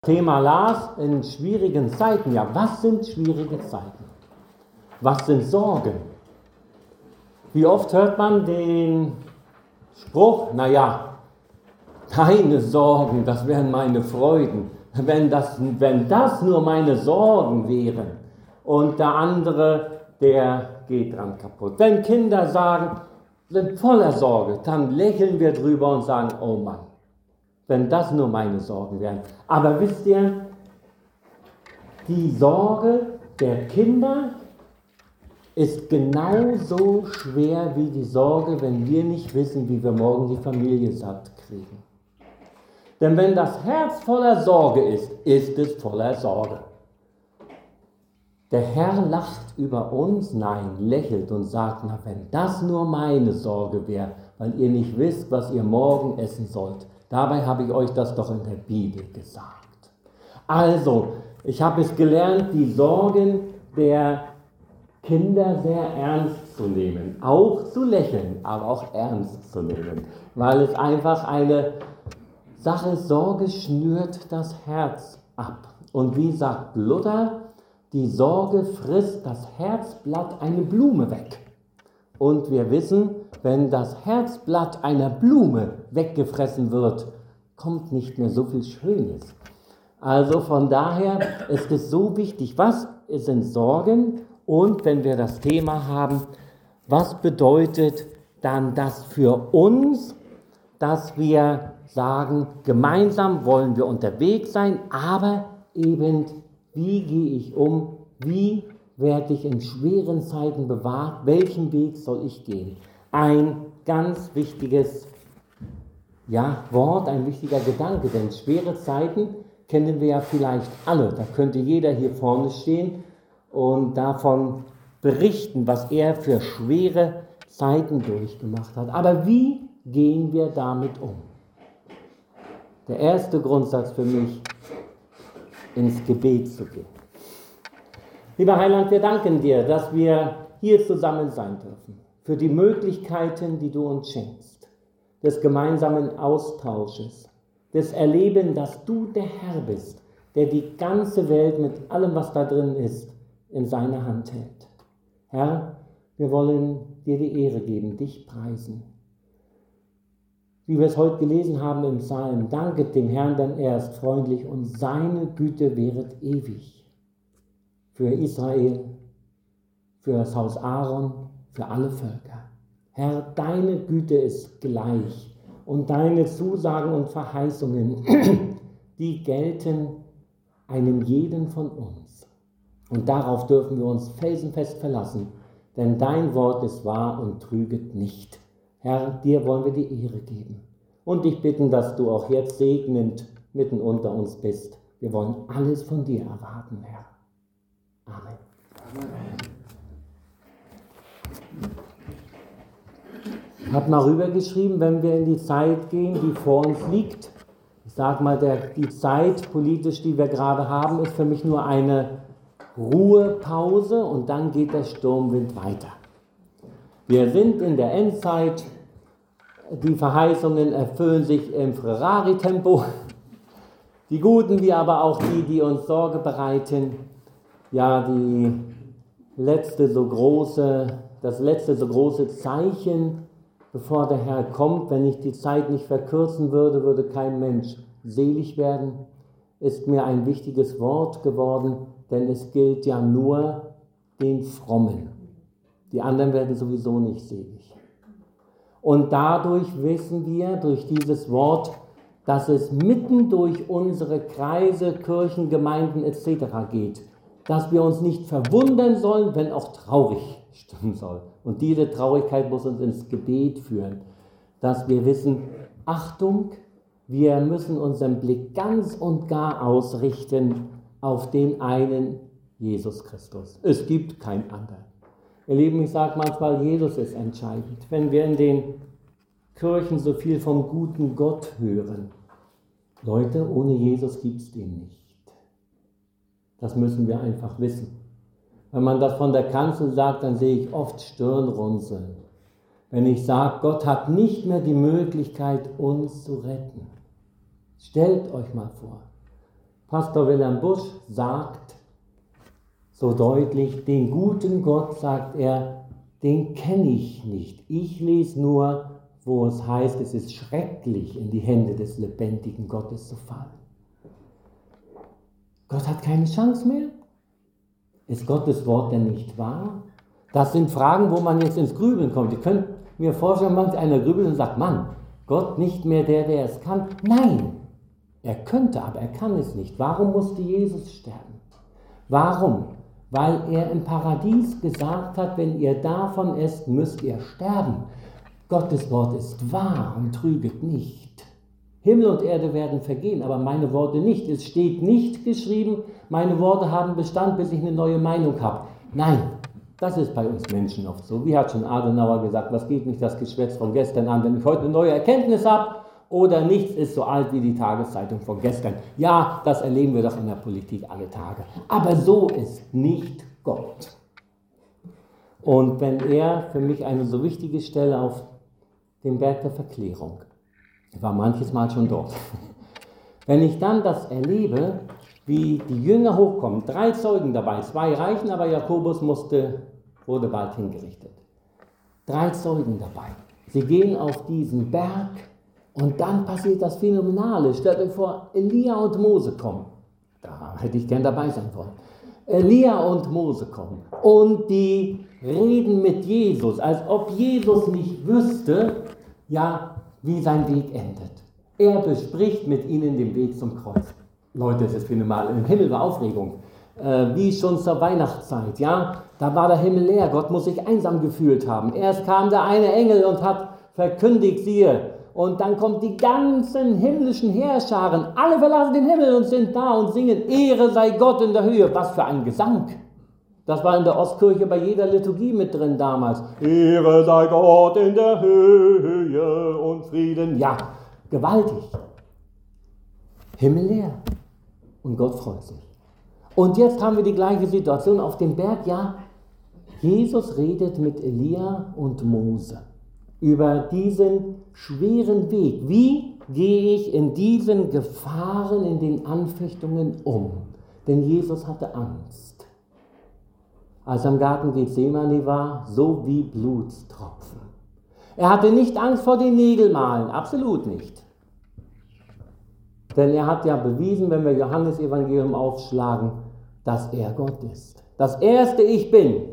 Thema las in schwierigen Zeiten. Ja, was sind schwierige Zeiten? Was sind Sorgen? Wie oft hört man den Spruch, naja, keine Sorgen, das wären meine Freuden. Wenn das nur meine Sorgen wären. Und der andere, der geht dran kaputt. Wenn Kinder sagen, sind voller Sorge, dann lächeln wir drüber und sagen, oh Mann, wenn das nur meine Sorgen wären. Aber wisst ihr, die Sorge der Kinder ist genauso schwer wie die Sorge, wenn wir nicht wissen, wie wir morgen die Familie satt kriegen. Denn wenn das Herz voller Sorge ist, ist es voller Sorge. Der Herr lacht über uns, nein, lächelt und sagt, na, wenn das nur meine Sorge wäre, weil ihr nicht wisst, was ihr morgen essen sollt. Dabei habe ich euch das doch in der Bibel gesagt. Also, ich habe es gelernt, die Sorgen der Kinder sehr ernst zu nehmen. Auch zu lächeln, aber auch ernst zu nehmen. Weil es einfach eine Sache ist, Sorge schnürt das Herz ab. Und wie sagt Luther, die Sorge frisst das Herzblatt eine Blume weg. Und wir wissen, wenn das Herzblatt einer Blume weggefressen wird, kommt nicht mehr so viel Schönes. Also von daher ist es so wichtig, was sind Sorgen? Und wenn wir das Thema haben, was bedeutet dann das für uns, dass wir sagen, gemeinsam wollen wir unterwegs sein, aber eben, wie gehe ich um, wie werde ich in schweren Zeiten bewahrt, welchen Weg soll ich gehen? Ein ganz wichtiges Wort, ein wichtiger Gedanke, denn schwere Zeiten kennen wir ja vielleicht alle. Da könnte jeder hier vorne stehen und davon berichten, was er für schwere Zeiten durchgemacht hat. Aber wie gehen wir damit um? Der erste Grundsatz für mich, ins Gebet zu gehen. Lieber Heiland, wir danken dir, dass wir hier zusammen sein dürfen, für die Möglichkeiten, die du uns schenkst, des gemeinsamen Austausches, des Erleben, dass du der Herr bist, der die ganze Welt mit allem, was da drin ist, in seiner Hand hält. Herr, wir wollen dir die Ehre geben, dich preisen. Wie wir es heute gelesen haben im Psalm, danket dem Herrn, denn er ist freundlich und seine Güte währet ewig. Für Israel, für das Haus Aaron, für alle Völker. Herr, deine Güte ist gleich und deine Zusagen und Verheißungen, die gelten einem jeden von uns. Und darauf dürfen wir uns felsenfest verlassen, denn dein Wort ist wahr und trüget nicht. Herr, dir wollen wir die Ehre geben und dich bitten, dass du auch jetzt segnend mitten unter uns bist. Wir wollen alles von dir erwarten, Herr. Amen. Ich habe mal rübergeschrieben, wenn wir in die Zeit gehen, die vor uns liegt. Ich sage mal, die Zeit politisch, die wir gerade haben, ist für mich nur eine Ruhepause und dann geht der Sturmwind weiter. Wir sind in der Endzeit, die Verheißungen erfüllen sich im Ferrari-Tempo, die Guten wie aber auch die, die uns Sorge bereiten. Ja, das letzte so große Zeichen, bevor der Herr kommt, wenn ich die Zeit nicht verkürzen würde, würde kein Mensch selig werden, ist mir ein wichtiges Wort geworden, denn es gilt ja nur den Frommen. Die anderen werden sowieso nicht selig. Und dadurch wissen wir, durch dieses Wort, dass es mitten durch unsere Kreise, Kirchen, Gemeinden etc. geht, dass wir uns nicht verwundern sollen, wenn auch traurig stimmen soll. Und diese Traurigkeit muss uns ins Gebet führen, dass wir wissen, Achtung, wir müssen unseren Blick ganz und gar ausrichten auf den einen Jesus Christus. Es gibt keinen anderen. Ihr Lieben, ich sage manchmal, Jesus ist entscheidend. Wenn wir in den Kirchen so viel vom guten Gott hören, Leute, ohne Jesus gibt es den nicht. Das müssen wir einfach wissen. Wenn man das von der Kanzel sagt, dann sehe ich oft Stirnrunzeln. Wenn ich sage, Gott hat nicht mehr die Möglichkeit, uns zu retten. Stellt euch mal vor, Pastor Wilhelm Busch sagt so deutlich, den guten Gott, sagt er, den kenne ich nicht. Ich lese nur, wo es heißt, es ist schrecklich, in die Hände des lebendigen Gottes zu fallen. Gott hat keine Chance mehr. Ist Gottes Wort denn nicht wahr? Das sind Fragen, wo man jetzt ins Grübeln kommt. Ihr könnt mir vorstellen, manch einer grübelt und sagt, Mann, Gott nicht mehr der es kann. Nein, er könnte, aber er kann es nicht. Warum musste Jesus sterben? Warum? Weil er im Paradies gesagt hat, wenn ihr davon esst, müsst ihr sterben. Gottes Wort ist wahr und trüget nicht. Himmel und Erde werden vergehen, aber meine Worte nicht. Es steht nicht geschrieben, meine Worte haben Bestand, bis ich eine neue Meinung habe. Nein, das ist bei uns Menschen oft so. Wie hat schon Adenauer gesagt, was geht mich das Geschwätz von gestern an, wenn ich heute eine neue Erkenntnis habe? Oder nichts ist so alt wie die Tageszeitung von gestern. Ja, das erleben wir doch in der Politik alle Tage. Aber so ist nicht Gott. Und wenn er für mich eine so wichtige Stelle auf dem Berg der Verklärung, ich war manches Mal schon dort, wenn ich dann das erlebe, wie die Jünger hochkommen, 3 Zeugen dabei, 2 reichen, aber Jakobus wurde bald hingerichtet. 3 Zeugen dabei. Sie gehen auf diesen Berg. Und dann passiert das Phänomenale. Stellt euch vor, Elia und Mose kommen. Da hätte ich gern dabei sein wollen. Elia und Mose kommen. Und die reden mit Jesus, als ob Jesus nicht wüsste, ja, wie sein Weg endet. Er bespricht mit ihnen den Weg zum Kreuz. Leute, es ist phänomenal. Im Himmel war Aufregung. Wie schon zur Weihnachtszeit, ja. Da war der Himmel leer. Gott muss sich einsam gefühlt haben. Erst kam der eine Engel und hat verkündigt, siehe, und dann kommt die ganzen himmlischen Heerscharen, alle verlassen den Himmel und sind da und singen, Ehre sei Gott in der Höhe. Was für ein Gesang. Das war in der Ostkirche bei jeder Liturgie mit drin damals. Ehre sei Gott in der Höhe und Frieden. Ja, gewaltig. Himmel leer. Und Gott freut sich. Und jetzt haben wir die gleiche Situation auf dem Berg. Ja, Jesus redet mit Elia und Mose über diesen schweren Weg. Wie gehe ich in diesen Gefahren, in den Anfechtungen um? Denn Jesus hatte Angst. Als er im Garten Gethsemane war, so wie Blutstropfen. Er hatte nicht Angst vor den Nägelmalen, absolut nicht. Denn er hat ja bewiesen, wenn wir Johannesevangelium aufschlagen, dass er Gott ist. Das erste Ich Bin,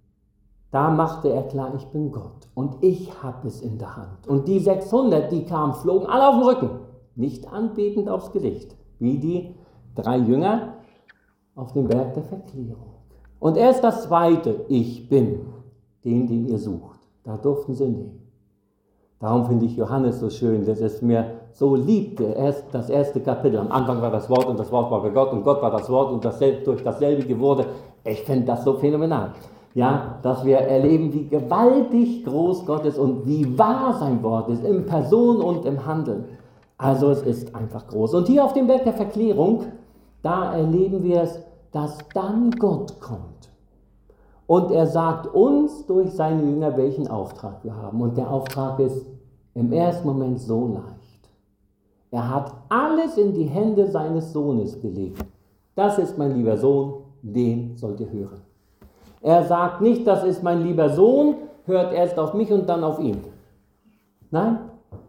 da machte er klar, ich bin Gott und ich habe es in der Hand. Und die 600, die kamen, flogen alle auf den Rücken, nicht anbetend aufs Gesicht, wie die 3 Jünger auf dem Berg der Verklärung. Und erst das zweite, ich bin, den ihr sucht, da durften sie nehmen. Darum finde ich Johannes so schön, dass es mir so liebte, das erste Kapitel. Am Anfang war das Wort und das Wort war bei Gott und Gott war das Wort und durch dasselbe wurde. Ich finde das so phänomenal. Ja, dass wir erleben, wie gewaltig groß Gott ist und wie wahr sein Wort ist, in Person und im Handeln. Also es ist einfach groß. Und hier auf dem Berg der Verklärung, da erleben wir es, dass dann Gott kommt. Und er sagt uns durch seine Jünger, welchen Auftrag wir haben. Und der Auftrag ist im ersten Moment so leicht. Er hat alles in die Hände seines Sohnes gelegt. Das ist mein lieber Sohn, den sollt ihr hören. Er sagt nicht, das ist mein lieber Sohn, hört erst auf mich und dann auf ihn. Nein,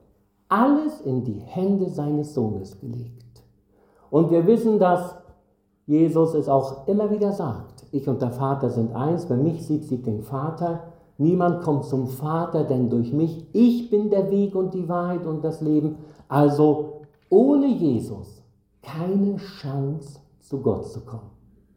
alles in die Hände seines Sohnes gelegt. Und wir wissen, dass Jesus es auch immer wieder sagt. Ich und der Vater sind eins, wer mich sieht den Vater. Niemand kommt zum Vater, denn durch mich, ich bin der Weg und die Wahrheit und das Leben. Also ohne Jesus keine Chance, zu Gott zu kommen.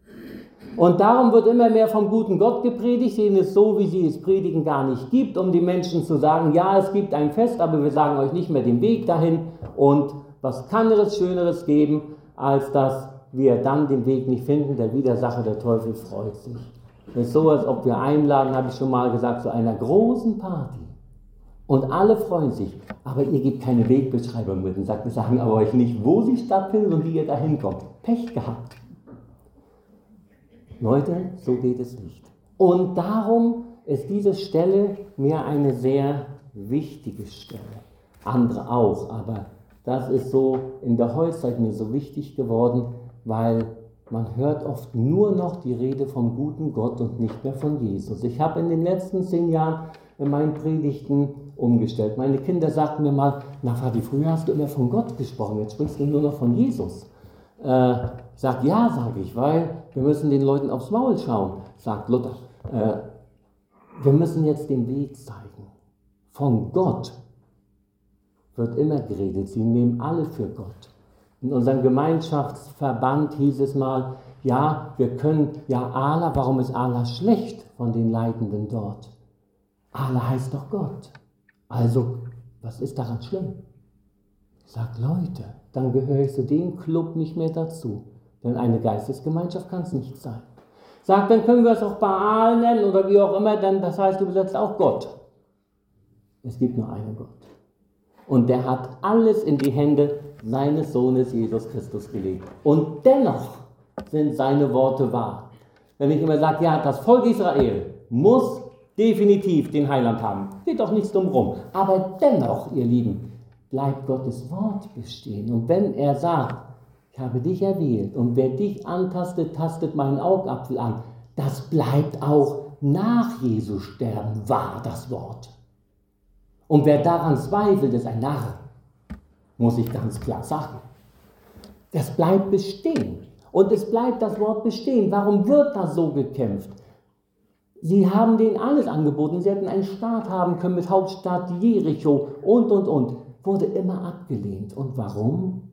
Und darum wird immer mehr vom guten Gott gepredigt, den es so, wie sie es predigen, gar nicht gibt, um die Menschen zu sagen, ja, es gibt ein Fest, aber wir sagen euch nicht mehr den Weg dahin. Und was kann es Schöneres geben, als dass wir dann den Weg nicht finden, der Widersacher, der Teufel, freut sich. Es ist so, als ob wir einladen, habe ich schon mal gesagt, zu einer großen Party. Und alle freuen sich, aber ihr gebt keine Wegbeschreibung mit und sagt, wir sagen aber euch nicht, wo sie stattfindet und wie ihr da hinkommt. Pech gehabt. Leute, so geht es nicht. Und darum ist diese Stelle mir eine sehr wichtige Stelle. Andere auch, aber das ist so in der Heutzeit mir so wichtig geworden, weil man hört oft nur noch die Rede vom guten Gott und nicht mehr von Jesus. Ich habe in den letzten 10 Jahren in meinen Predigten umgestellt. Meine Kinder sagten mir mal, na Vati, früher hast du immer von Gott gesprochen, jetzt sprichst du nur noch von Jesus. Sagt ja, sage ich, weil wir müssen den Leuten aufs Maul schauen, sagt Luther. Wir müssen jetzt den Weg zeigen. Von Gott wird immer geredet, sie nehmen alle für Gott. In unserem Gemeinschaftsverband hieß es mal, ja, wir können, ja, Allah, warum ist Allah schlecht von den Leitenden dort? Allah heißt doch Gott. Also, was ist daran schlimm? Sagt, Leute, dann gehöre ich zu dem Club nicht mehr dazu. Denn eine Geistesgemeinschaft kann es nicht sein. Sagt, dann können wir es auch Baal nennen oder wie auch immer, denn das heißt übersetzt auch Gott. Es gibt nur einen Gott. Und der hat alles in die Hände seines Sohnes Jesus Christus gelegt. Und dennoch sind seine Worte wahr. Wenn ich immer sage, ja, das Volk Israel muss definitiv den Heiland haben. Geht doch nichts drum rum. Aber dennoch, ihr Lieben, bleibt Gottes Wort bestehen. Und wenn er sagt, ich habe dich erwählt und wer dich antastet, tastet meinen Augapfel an, das bleibt auch nach Jesu Sterben wahr, das Wort. Und wer daran zweifelt, ist ein Narr, muss ich ganz klar sagen. Das bleibt bestehen. Und es bleibt das Wort bestehen. Warum wird da so gekämpft? Sie haben denen alles angeboten. Sie hätten einen Staat haben können mit Hauptstadt Jericho und. Wurde immer abgelehnt. Und warum?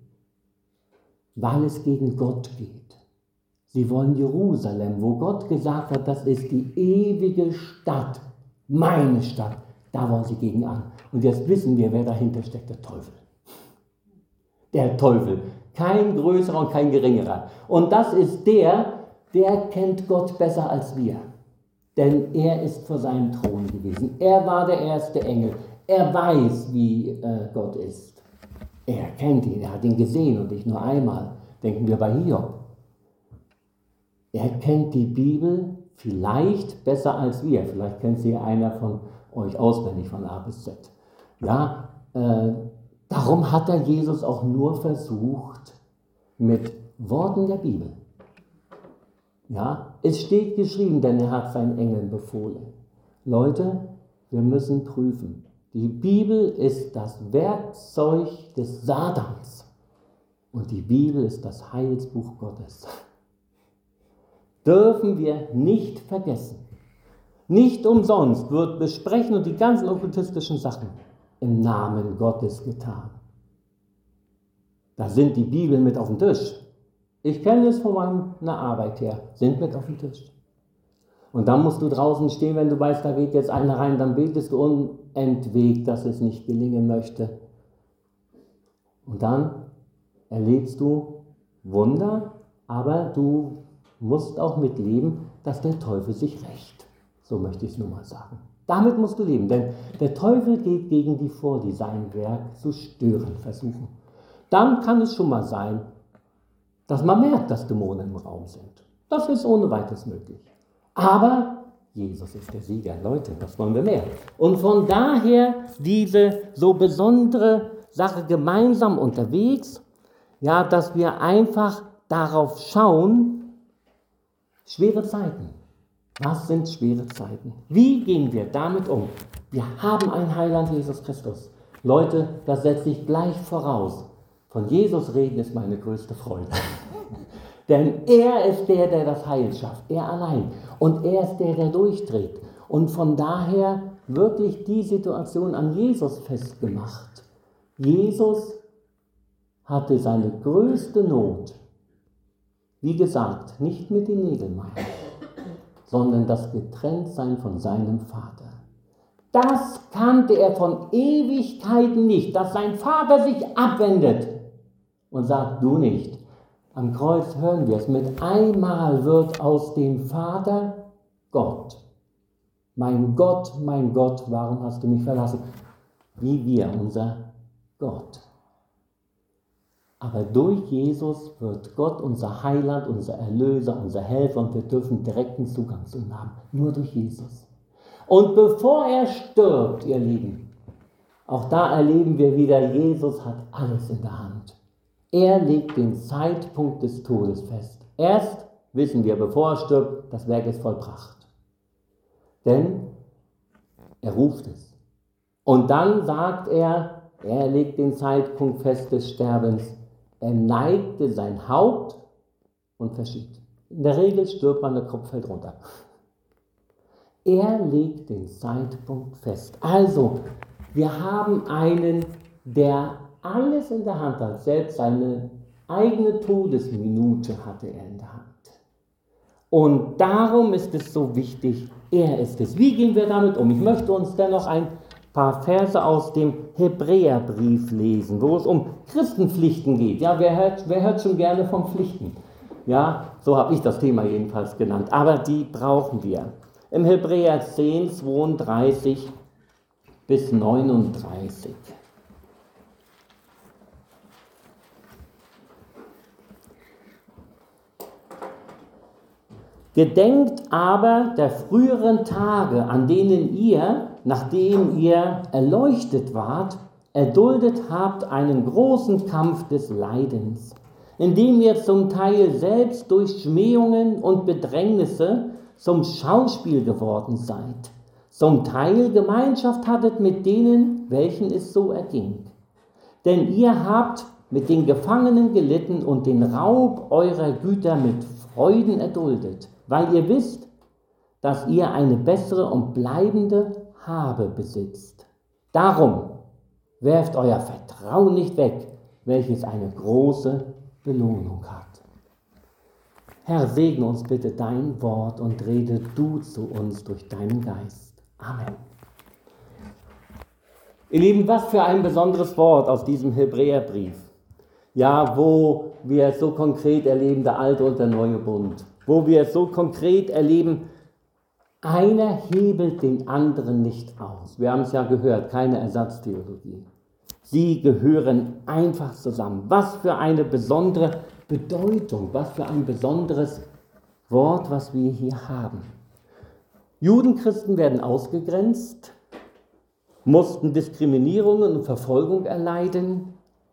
Weil es gegen Gott geht. Sie wollen Jerusalem, wo Gott gesagt hat, das ist die ewige Stadt, meine Stadt. Da wollen sie gegen an. Und jetzt wissen wir, wer dahinter steckt, der Teufel. Der Teufel. Kein größerer und kein geringerer. Und das ist der kennt Gott besser als wir. Denn er ist vor seinem Thron gewesen. Er war der erste Engel. Er weiß, wie Gott ist. Er kennt ihn, er hat ihn gesehen und nicht nur einmal. Denken wir bei Hiob. Er kennt die Bibel vielleicht besser als wir. Vielleicht kennt sie einer von euch auswendig von A bis Z. Ja, darum hat er Jesus auch nur versucht mit Worten der Bibel. Ja, es steht geschrieben, denn er hat seinen Engeln befohlen. Leute, wir müssen prüfen. Die Bibel ist das Werkzeug des Satans und die Bibel ist das Heilsbuch Gottes. Dürfen wir nicht vergessen. Nicht umsonst wird Besprechen und die ganzen okkultistischen Sachen im Namen Gottes getan. Da sind die Bibeln mit auf dem Tisch. Ich kenne es von meiner Arbeit her, sind mit auf dem Tisch. Und dann musst du draußen stehen, wenn du weißt, da geht jetzt einer rein, dann betest du unentwegt, dass es nicht gelingen möchte. Und dann erlebst du Wunder, aber du musst auch mitleben, dass der Teufel sich rächt. So möchte ich es nur mal sagen. Damit musst du leben, denn der Teufel geht gegen die vor, die sein Werk zu stören versuchen. Dann kann es schon mal sein, dass man merkt, dass Dämonen im Raum sind. Das ist ohne weiteres möglich. Aber Jesus ist der Sieger. Leute, was wollen wir mehr? Und von daher diese so besondere Sache gemeinsam unterwegs, ja, dass wir einfach darauf schauen, schwere Zeiten. Was sind schwere Zeiten? Wie gehen wir damit um? Wir haben einen Heiland, Jesus Christus. Leute, das setze ich gleich voraus. Von Jesus reden ist meine größte Freude. Denn er ist der das Heil schafft. Er allein. Und er ist der durchdreht. Und von daher wirklich die Situation an Jesus festgemacht. Jesus hatte seine größte Not, wie gesagt, nicht mit den Nägeln, sondern das Getrenntsein von seinem Vater. Das kannte er von Ewigkeiten nicht, dass sein Vater sich abwendet und sagt, du nicht. Am Kreuz hören wir es, mit einmal wird aus dem Vater Gott. Mein Gott, warum hast du mich verlassen? Wie wir, unser Gott. Aber durch Jesus wird Gott unser Heiland, unser Erlöser, unser Helfer und wir dürfen direkten Zugang zu ihm haben. Nur durch Jesus. Und bevor er stirbt, ihr Lieben, auch da erleben wir wieder, Jesus hat alles in der Hand. Er legt den Zeitpunkt des Todes fest. Erst wissen wir, bevor er stirbt, das Werk ist vollbracht. Denn er ruft es. Und dann sagt er legt den Zeitpunkt fest des Sterbens. Er neigte sein Haupt und verschied. In der Regel stirbt man, der Kopf fällt runter. Er legt den Zeitpunkt fest. Also, wir haben einen, der alles in der Hand hat. Selbst seine eigene Todesminute hatte er in der Hand. Und darum ist es so wichtig, er ist es. Wie gehen wir damit um? Ich möchte uns dennoch ein paar Verse aus dem Hebräerbrief lesen, wo es um Christenpflichten geht. Ja, wer hört schon gerne von Pflichten? Ja, so habe ich das Thema jedenfalls genannt. Aber die brauchen wir. Im Hebräer 10, 32 bis 39. Gedenkt aber der früheren Tage, an denen ihr, nachdem ihr erleuchtet wart, erduldet habt einen großen Kampf des Leidens, indem ihr zum Teil selbst durch Schmähungen und Bedrängnisse zum Schauspiel geworden seid, zum Teil Gemeinschaft hattet mit denen, welchen es so erging. Denn ihr habt mit den Gefangenen gelitten und den Raub eurer Güter mit Freuden erduldet, weil ihr wisst, dass ihr eine bessere und bleibende Habe besitzt. Darum werft euer Vertrauen nicht weg, welches eine große Belohnung hat. Herr, segne uns bitte dein Wort und rede du zu uns durch deinen Geist. Amen. Ihr Lieben, was für ein besonderes Wort aus diesem Hebräerbrief. Ja, wo wir es so konkret erleben, der alte und der neue Bund. Wo wir es so konkret erleben, einer hebelt den anderen nicht aus. Wir haben es ja gehört, keine Ersatztheologie. Sie gehören einfach zusammen. Was für eine besondere Bedeutung, was für ein besonderes Wort, was wir hier haben. Judenchristen werden ausgegrenzt, mussten Diskriminierungen und Verfolgung erleiden,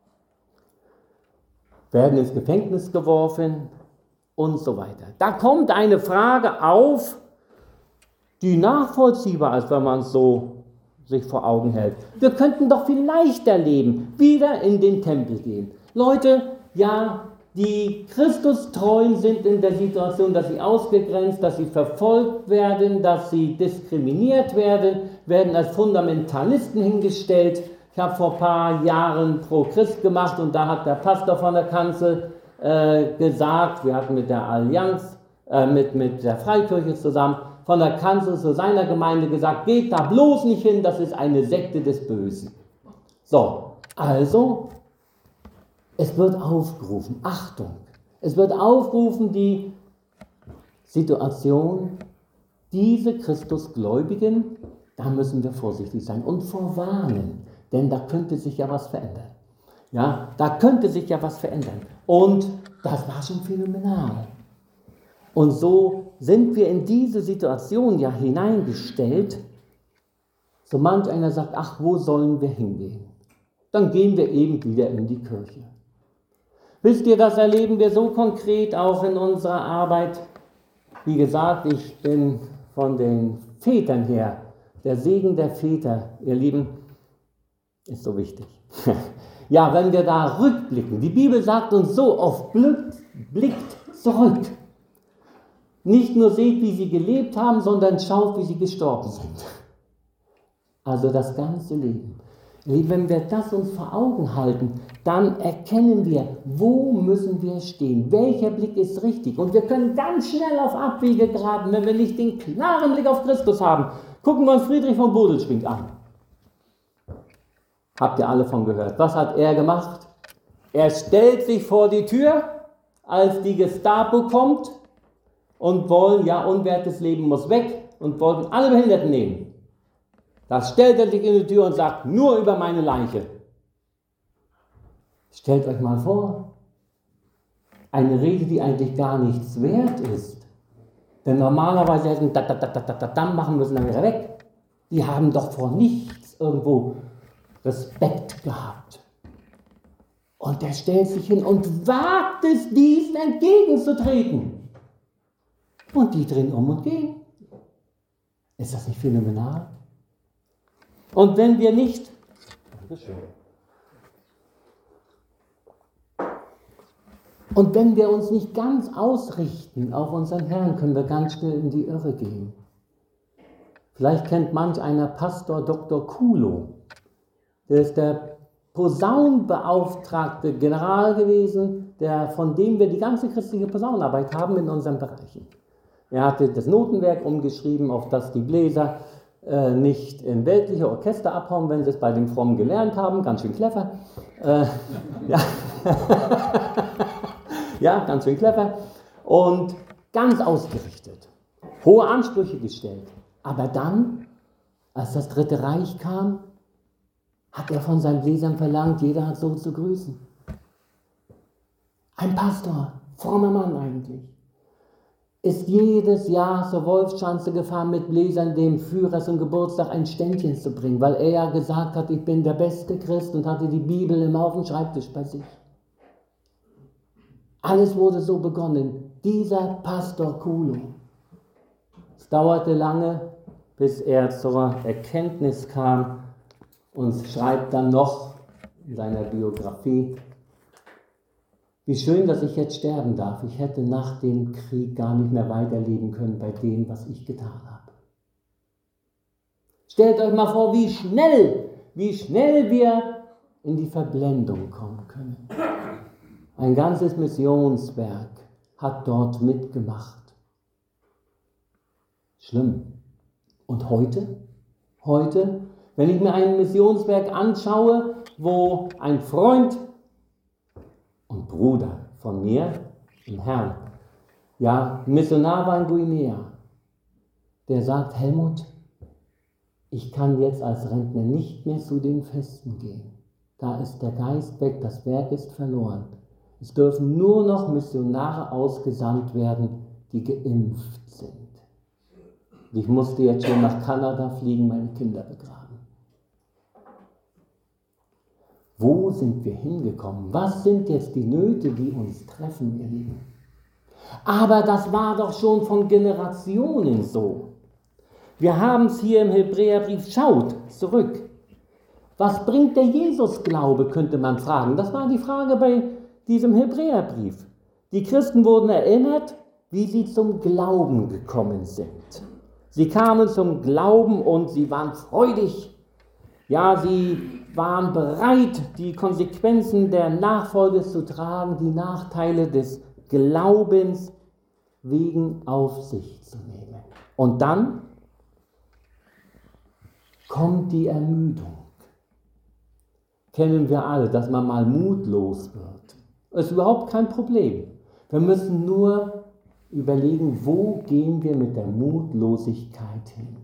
werden ins Gefängnis geworfen und so weiter. Da kommt eine Frage auf, die nachvollziehbar ist, wenn man es so sich vor Augen hält. Wir könnten doch viel leichter leben, wieder in den Tempel gehen. Leute, ja, die Christustreuen sind in der Situation, dass sie ausgegrenzt, dass sie verfolgt werden, dass sie diskriminiert werden als Fundamentalisten hingestellt. Ich habe vor ein paar Jahren Pro Christ gemacht und da hat der Pastor von der Kanzel gesagt, wir hatten mit der Allianz, mit der Freikirche zusammen, von der Kanzel zu seiner Gemeinde gesagt, geht da bloß nicht hin, das ist eine Sekte des Bösen. So, also, es wird aufgerufen, Achtung, es wird aufgerufen, die Situation, diese Christusgläubigen, da müssen wir vorsichtig sein und vorwarnen, denn da könnte sich ja was verändern. Ja, da könnte sich ja was verändern. Und das war schon phänomenal. Und so sind wir in diese Situation ja hineingestellt, so manch einer sagt, ach, wo sollen wir hingehen? Dann gehen wir eben wieder in die Kirche. Wisst ihr, das erleben wir so konkret auch in unserer Arbeit. Wie gesagt, ich bin von den Vätern her, der Segen der Väter, ihr Lieben, ist so wichtig. Ja, wenn wir da rückblicken, die Bibel sagt uns so oft, blickt zurück. Nicht nur seht, wie sie gelebt haben, sondern schaut, wie sie gestorben sind. Also das ganze Leben. Wenn wir das uns vor Augen halten, dann erkennen wir, wo müssen wir stehen, welcher Blick ist richtig. Und wir können ganz schnell auf Abwege geraten, wenn wir nicht den klaren Blick auf Christus haben. Gucken wir uns Friedrich von Bodelschwingh an. Habt ihr alle von gehört. Was hat er gemacht? Er stellt sich vor die Tür, als die Gestapo kommt und wollen, ja, unwertes Leben muss weg und wollten alle Behinderten nehmen. Da stellt er sich in die Tür und sagt, nur über meine Leiche. Stellt euch mal vor, eine Rede, die eigentlich gar nichts wert ist. Denn normalerweise hätten dann machen müssen, dann wäre er weg. Die haben doch vor nichts irgendwo Respekt gehabt. Und der stellt sich hin und wagt es, diesen entgegenzutreten. Und die drehen um und gehen. Ist das nicht phänomenal? Und wenn wir nicht, und wenn wir uns nicht ganz ausrichten auf unseren Herrn, können wir ganz schnell in die Irre gehen. Vielleicht kennt manch einer Pastor Dr. Kulo. Der ist der Posaunenbeauftragte General gewesen, von dem wir die ganze christliche Posaunenarbeit haben in unseren Bereichen. Er hatte das Notenwerk umgeschrieben, auf das die Bläser nicht in weltliche Orchester abhauen, wenn sie es bei den Frommen gelernt haben. Ganz schön clever. Ja. Ja, ganz schön clever. Und ganz ausgerichtet. Hohe Ansprüche gestellt. Aber dann, als das Dritte Reich kam, hat er von seinen Lesern verlangt, jeder hat so zu grüßen. Ein Pastor, frommer Mann eigentlich, ist jedes Jahr zur Wolfschanze gefahren mit Lesern, dem Führer zum Geburtstag ein Ständchen zu bringen, weil er ja gesagt hat, ich bin der beste Christ und hatte die Bibel immer auf dem Schreibtisch bei sich. Alles wurde so begonnen. Dieser Pastor Kulo. Es dauerte lange, bis er zur Erkenntnis kam und schreibt dann noch in seiner Biografie, wie schön, dass ich jetzt sterben darf. Ich hätte nach dem Krieg gar nicht mehr weiterleben können bei dem, was ich getan habe. Stellt euch mal vor, wie schnell wir in die Verblendung kommen können. Ein ganzes Missionswerk hat dort mitgemacht. Schlimm. Und heute? Heute, wenn ich mir ein Missionswerk anschaue, wo ein Freund und Bruder von mir, im Herrn, ja, Missionar war in Guinea, der sagt, Helmut, ich kann jetzt als Rentner nicht mehr zu den Festen gehen. Da ist der Geist weg, das Werk ist verloren. Es dürfen nur noch Missionare ausgesandt werden, die geimpft sind. Ich musste jetzt schon nach Kanada fliegen, meine Kinder begraben. Wo sind wir hingekommen? Was sind jetzt die Nöte, die uns treffen, ihr Lieben? Aber das war doch schon von Generationen so. Wir haben es hier im Hebräerbrief, schaut zurück. Was bringt der Jesusglaube, könnte man fragen. Das war die Frage bei diesem Hebräerbrief. Die Christen wurden erinnert, wie sie zum Glauben gekommen sind. Sie kamen zum Glauben und sie waren freudig. Ja, sie waren bereit, die Konsequenzen der Nachfolge zu tragen, die Nachteile des Glaubens wegen auf sich zu nehmen. Und dann kommt die Ermüdung. Kennen wir alle, dass man mal mutlos wird. Ist überhaupt kein Problem. Wir müssen nur überlegen, wo gehen wir mit der Mutlosigkeit hin.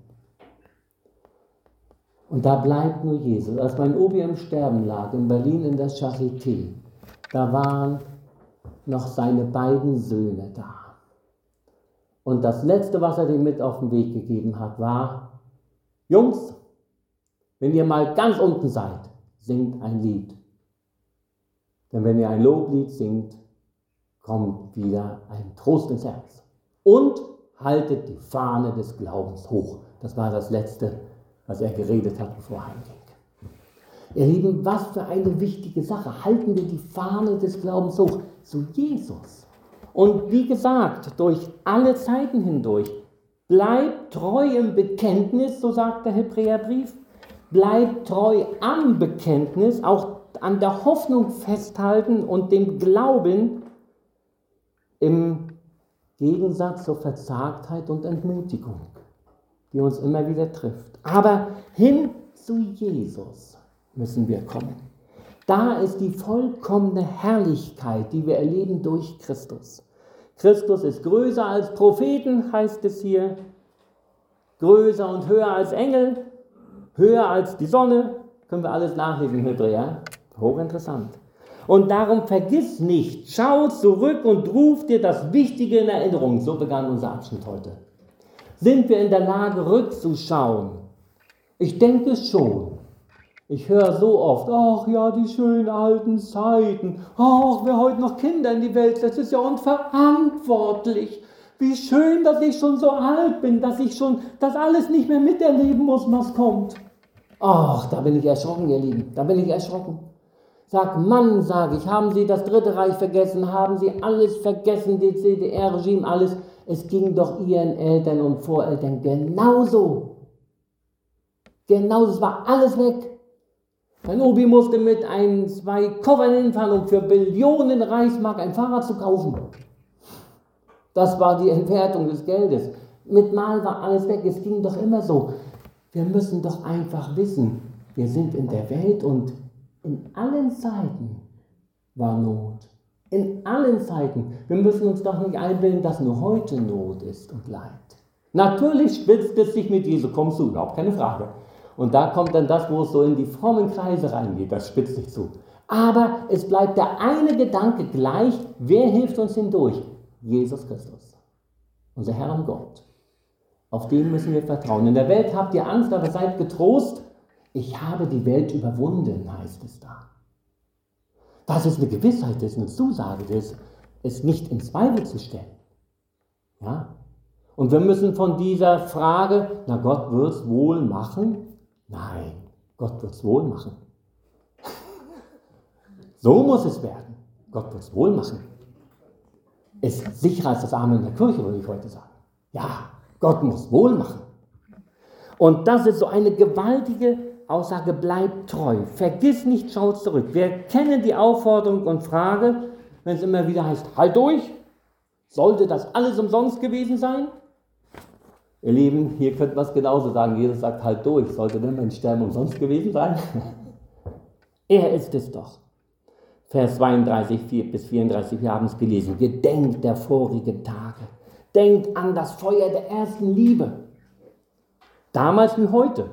Und da bleibt nur Jesus. Als mein Obi im Sterben lag, in Berlin in der Charité, da waren noch seine beiden Söhne da. Und das Letzte, was er denen mit auf den Weg gegeben hat, war, Jungs, wenn ihr mal ganz unten seid, singt ein Lied. Denn wenn ihr ein Loblied singt, kommt wieder ein Trost ins Herz. Und haltet die Fahne des Glaubens hoch. Das war das Letzte, was er geredet hat, bevor er heimging. Ihr Lieben, was für eine wichtige Sache. Halten wir die Fahne des Glaubens hoch zu Jesus. Und wie gesagt, durch alle Zeiten hindurch, bleibt treu im Bekenntnis, so sagt der Hebräerbrief, bleibt treu am Bekenntnis, auch an der Hoffnung festhalten und dem Glauben im Gegensatz zur Verzagtheit und Entmutigung, die uns immer wieder trifft. Aber hin zu Jesus müssen wir kommen. Da ist die vollkommene Herrlichkeit, die wir erleben durch Christus. Christus ist größer als Propheten, heißt es hier, größer und höher als Engel, höher als die Sonne, können wir alles nachlesen im Hebräer. Hochinteressant. Und darum vergiss nicht, schau zurück und ruf dir das Wichtige in Erinnerung. So begann unser Abschnitt heute. Sind wir in der Lage, rückzuschauen? Ich denke schon. Ich höre so oft, ach ja, die schönen alten Zeiten, ach, wer heute noch Kinder in die Welt setzt, ist ja unverantwortlich. Wie schön, dass ich schon so alt bin, dass ich schon das alles nicht mehr miterleben muss, was kommt. Ach, da bin ich erschrocken, ihr Lieben, da bin ich erschrocken. Mann, sage ich, haben Sie das Dritte Reich vergessen, haben Sie alles vergessen, die DDR-Regime, alles. Es ging doch Ihren Eltern und Voreltern genauso. Genauso, es war alles weg. Mein Obi musste mit 2 Koffern hinfahren, um für Billionen Reichsmark ein Fahrrad zu kaufen. Das war die Entwertung des Geldes. Mit Mal war alles weg, es ging doch immer so. Wir müssen doch einfach wissen, wir sind in der Welt und in allen Zeiten war Not. In allen Zeiten. Wir müssen uns doch nicht einbilden, dass nur heute Not ist und Leid. Natürlich spitzt es sich mit Jesu komm zu, überhaupt keine Frage. Und da kommt dann das, wo es so in die frommen Kreise reingeht, das spitzt sich zu. Aber es bleibt der eine Gedanke gleich, wer hilft uns hindurch? Jesus Christus, unser Herr und Gott. Auf den müssen wir vertrauen. In der Welt habt ihr Angst, aber seid getrost. Ich habe die Welt überwunden, heißt es da. Das ist eine Gewissheit, das ist eine Zusage, das ist nicht in Zweifel zu stellen. Ja? Und wir müssen von dieser Frage, na Gott wird es wohl machen? Nein, Gott wird es wohl machen. So muss es werden. Gott wird es wohl machen. Ist sicherer als das Amen in der Kirche, würde ich heute sagen. Ja, Gott muss wohl machen. Und das ist so eine gewaltige Aussage, bleib treu, vergiss nicht, schau zurück. Wir kennen die Aufforderung und Frage, wenn es immer wieder heißt, halt durch, sollte das alles umsonst gewesen sein? Ihr Lieben, hier könnte man es genauso sagen, Jesus sagt, halt durch, sollte denn mein Sterben umsonst gewesen sein? Er ist es doch. Vers 32 bis 34, wir haben es gelesen, gedenkt der vorigen Tage, denkt an das Feuer der ersten Liebe, damals wie heute.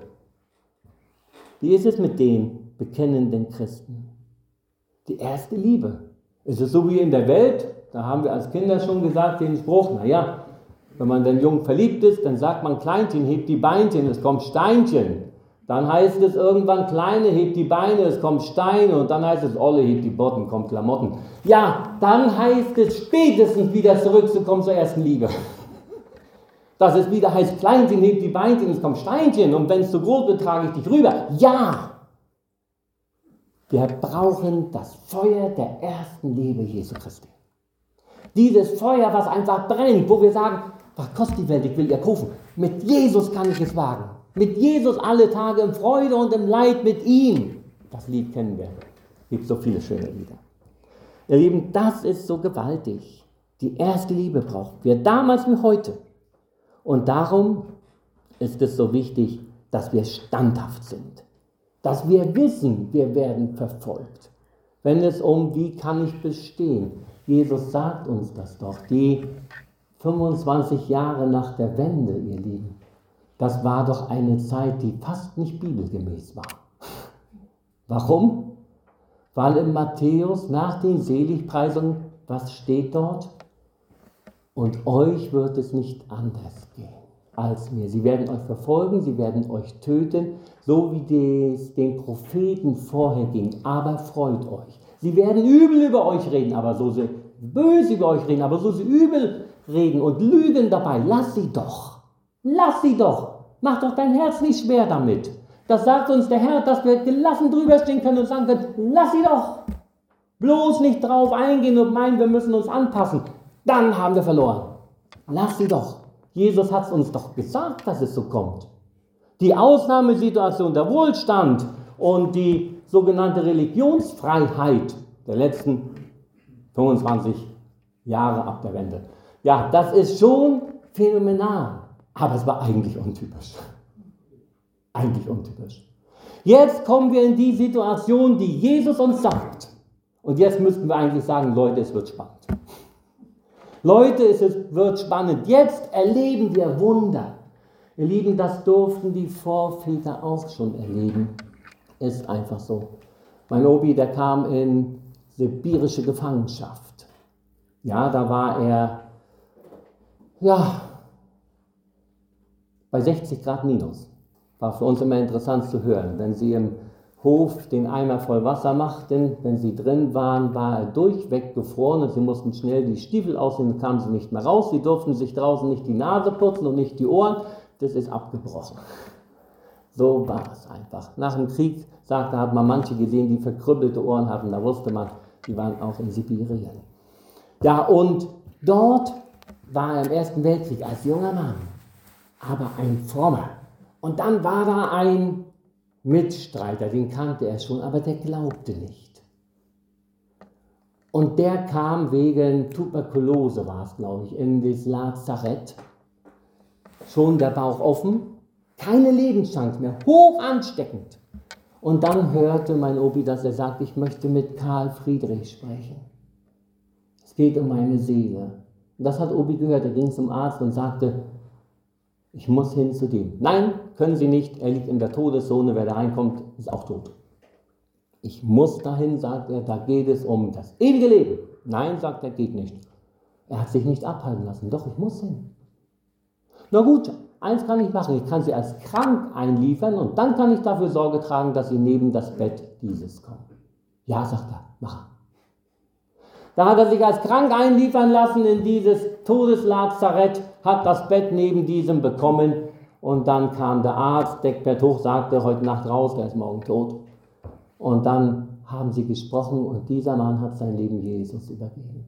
Wie ist es mit den bekennenden Christen? Die erste Liebe. Ist es so wie in der Welt? Da haben wir als Kinder schon gesagt den Spruch, naja, wenn man dann jung verliebt ist, dann sagt man Kleinchen, hebt die Beinchen, es kommt Steinchen. Dann heißt es irgendwann Kleine, hebt die Beine, es kommt Steine. Und dann heißt es Olle, hebt die Botten, kommt Klamotten. Ja, dann heißt es spätestens wieder zurückzukommen zur ersten Liebe. Dass es wieder heißt, Kleinchen, hebt die Beinchen, es kommt Steinchen und wenn es zu groß wird, trage ich dich rüber. Ja! Wir brauchen das Feuer der ersten Liebe Jesu Christi. Dieses Feuer, was einfach brennt, wo wir sagen, was kostet die Welt, ich will ihr kaufen. Mit Jesus kann ich es wagen. Mit Jesus alle Tage in Freude und im Leid mit ihm. Das Lied kennen wir. Es gibt so viele schöne Lieder. Ihr Lieben, das ist so gewaltig. Die erste Liebe brauchen wir damals wie heute. Und darum ist es so wichtig, dass wir standhaft sind. Dass wir wissen, wir werden verfolgt. Wenn es um, wie kann ich bestehen? Jesus sagt uns das doch. Die 25 Jahre nach der Wende, ihr Lieben, das war doch eine Zeit, die fast nicht bibelgemäß war. Warum? Weil in Matthäus nach den Seligpreisungen, was steht dort? Und euch wird es nicht anders gehen als mir. Sie werden euch verfolgen, sie werden euch töten, so wie es den Propheten vorher ging. Aber freut euch. Sie werden übel über euch reden, aber so sie böse über euch reden, aber so sie übel reden und lügen dabei. Lass sie doch. Lass sie doch. Mach doch dein Herz nicht schwer damit. Das sagt uns der Herr, dass wir gelassen drüber stehen können und sagen können, lass sie doch. Bloß nicht drauf eingehen und meinen, wir müssen uns anpassen. Dann haben wir verloren. Lass sie doch. Jesus hat es uns doch gesagt, dass es so kommt. Die Ausnahmesituation, der Wohlstand und die sogenannte Religionsfreiheit der letzten 25 Jahre ab der Wende. Ja, das ist schon phänomenal. Aber es war eigentlich untypisch. Eigentlich untypisch. Jetzt kommen wir in die Situation, die Jesus uns sagt. Und jetzt müssten wir eigentlich sagen, Leute, es wird spannend. Leute, es wird spannend. Jetzt erleben wir Wunder. Ihr Lieben, das durften die Vorväter auch schon erleben. Ist einfach so. Mein Obi, der kam in sibirische Gefangenschaft. Ja, da war er, bei 60 Grad minus. War für uns immer interessant zu hören. Wenn Sie im Hof den Eimer voll Wasser machten, wenn sie drin waren, war er durchweg gefroren und sie mussten schnell die Stiefel ausnehmen, dann kamen sie nicht mehr raus. Sie durften sich draußen nicht die Nase putzen und nicht die Ohren. Das ist abgebrochen. So war es einfach. Nach dem Krieg, sagte, hat man manche gesehen, die verkrüppelte Ohren hatten. Da wusste man, die waren auch in Sibirien. Ja, und dort war er im Ersten Weltkrieg als junger Mann, aber ein frommer. Und dann war da ein Mitstreiter, den kannte er schon, aber der glaubte nicht. Und der kam wegen Tuberkulose, war es glaube ich, in das Lazarett. Schon der Bauch offen, keine Lebenschance mehr, hoch ansteckend. Und dann hörte mein Opi, dass er sagt, ich möchte mit Karl Friedrich sprechen. Es geht um meine Seele. Und das hat Opi gehört, er ging zum Arzt und sagte, ich muss hin zu dem. Nein, können Sie nicht, er liegt in der Todeszone, wer da reinkommt, ist auch tot. Ich muss dahin, sagt er, da geht es um das ewige Leben. Nein, sagt er, geht nicht. Er hat sich nicht abhalten lassen, doch, ich muss hin. Na gut, eins kann ich machen, ich kann Sie als krank einliefern und dann kann ich dafür Sorge tragen, dass Sie neben das Bett dieses kommen. Ja, sagt er, mach. Da hat er sich als krank einliefern lassen in dieses Todeslazarett, hat das Bett neben diesem bekommen und dann kam der Arzt, Deckbett hoch, sagte, heute Nacht raus, der ist morgen tot. Und dann haben sie gesprochen und dieser Mann hat sein Leben Jesus übergeben.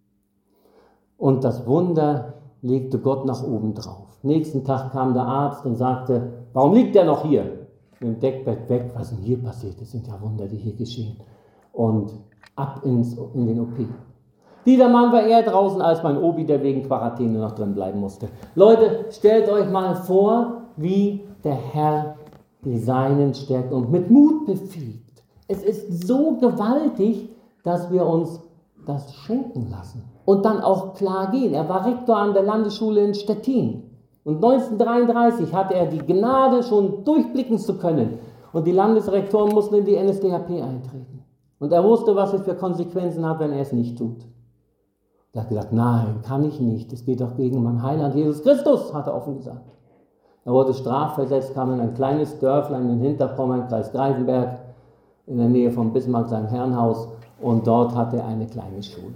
Und das Wunder legte Gott nach oben drauf. Nächsten Tag kam der Arzt und sagte, warum liegt der noch hier? Mit dem Deckbett weg, was denn hier passiert? Das sind ja Wunder, die hier geschehen. Und ab in den OP. Dieser Mann war eher draußen als mein Obi, der wegen Quarantäne noch drin bleiben musste. Leute, stellt euch mal vor, wie der Herr die Seinen stärkt und mit Mut befähigt. Es ist so gewaltig, dass wir uns das schenken lassen und dann auch klar gehen. Er war Rektor an der Landesschule in Stettin und 1933 hatte er die Gnade, schon durchblicken zu können. Und die Landesrektoren mussten in die NSDAP eintreten. Und er wusste, was es für Konsequenzen hat, wenn er es nicht tut. Er hat gesagt, nein, kann ich nicht, es geht doch gegen meinen Heiland Jesus Christus, hat er offen gesagt. Er wurde strafversetzt, kam in ein kleines Dörflein in Hinterpommern, Kreis Greifenberg, in der Nähe von Bismarck, sein Herrenhaus, und dort hatte er eine kleine Schule.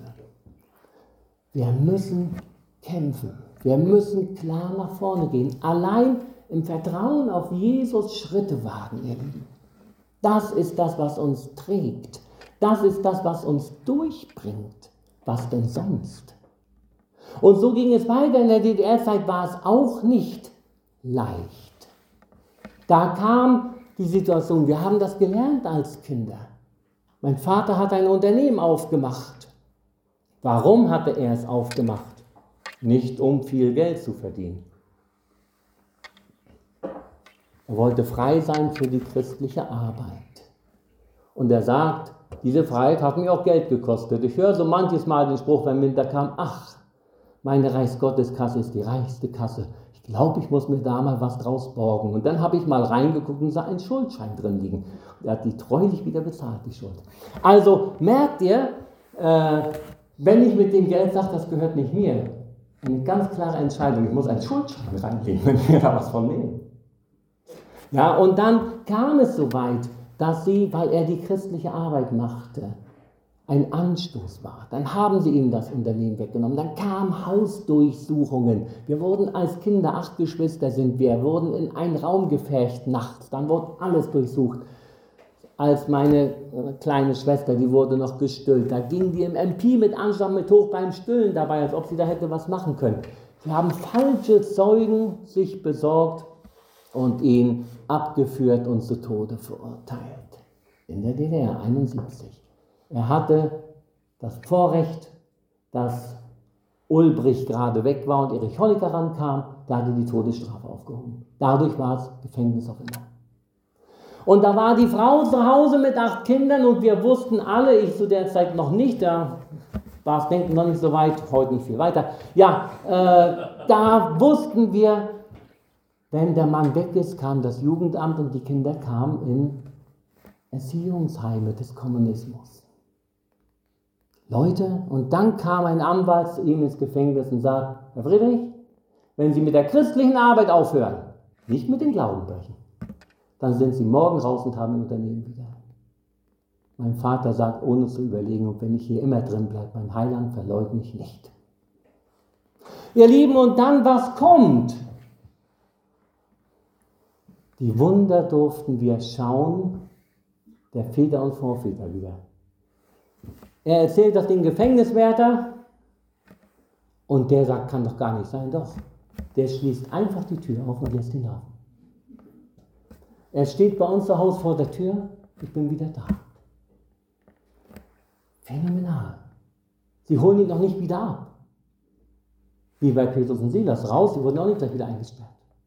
Wir müssen kämpfen, wir müssen klar nach vorne gehen, allein im Vertrauen auf Jesus Schritte wagen, ihr Lieben. Das ist das, was uns trägt, das ist das, was uns durchbringt. Was denn sonst? Und so ging es weiter. In der DDR-Zeit war es auch nicht leicht. Da kam die Situation, wir haben das gelernt als Kinder. Mein Vater hat ein Unternehmen aufgemacht. Warum hatte er es aufgemacht? Nicht um viel Geld zu verdienen. Er wollte frei sein für die christliche Arbeit. Und er sagt, diese Freiheit hat mir auch Geld gekostet. Ich höre so manches Mal den Spruch, wenn Winter kam, ach, meine Reichsgotteskasse ist die reichste Kasse. Ich glaube, ich muss mir da mal was draus borgen. Und dann habe ich mal reingeguckt und sah einen Schuldschein drin liegen. Und er hat die treulich wieder bezahlt, die Schuld. Also merkt ihr, wenn ich mit dem Geld sage, das gehört nicht mir, eine ganz klare Entscheidung, ich muss einen Schuldschein reinlegen, wenn ich mir da was von nehme. Ja, und dann kam es so weit, dass sie, weil er die christliche Arbeit machte, ein Anstoß war. Dann haben sie ihm das Unternehmen weggenommen. Dann kamen Hausdurchsuchungen. Wir wurden als Kinder, 8 Geschwister sind wir, wurden in einen Raum gefercht nachts. Dann wurde alles durchsucht. Als meine kleine Schwester, die wurde noch gestillt. Da ging die im MP mit Anschlag mit hoch beim Stillen dabei, als ob sie da hätte was machen können. Sie haben falsche Zeugen sich besorgt und ihn abgeführt und zu Tode verurteilt. In der DDR 71. Er hatte das Vorrecht, dass Ulbricht gerade weg war und Erich Honecker rankam, da hatte die Todesstrafe aufgehoben. Dadurch war es Gefängnis auf immer. Und da war die Frau zu Hause mit 8 Kindern und wir wussten alle, ich zu der Zeit noch nicht, da war das Denken noch nicht so weit, heute nicht viel weiter. Ja, da wussten wir, wenn der Mann weg ist, kam das Jugendamt und die Kinder kamen in Erziehungsheime des Kommunismus. Leute, und dann kam ein Anwalt zu ihm ins Gefängnis und sagt, Herr Friedrich, wenn Sie mit der christlichen Arbeit aufhören, nicht mit dem Glauben brechen, dann sind sie morgen raus und haben ein Unternehmen wieder. Mein Vater sagt, ohne zu überlegen, und wenn ich hier immer drin bleibe, mein Heiland verleugne ich nicht. Ihr Lieben, und dann was kommt? Die Wunder durften wir schauen, der Väter und Vorväter wieder. Er erzählt das dem Gefängniswärter und der sagt, kann doch gar nicht sein, doch. Der schließt einfach die Tür auf und lässt ihn laufen. Er steht bei uns zu Hause vor der Tür, ich bin wieder da. Phänomenal. Sie holen ihn noch nicht wieder ab. Wie bei Petrus und Silas raus, sie wurden auch nicht gleich wieder eingesperrt.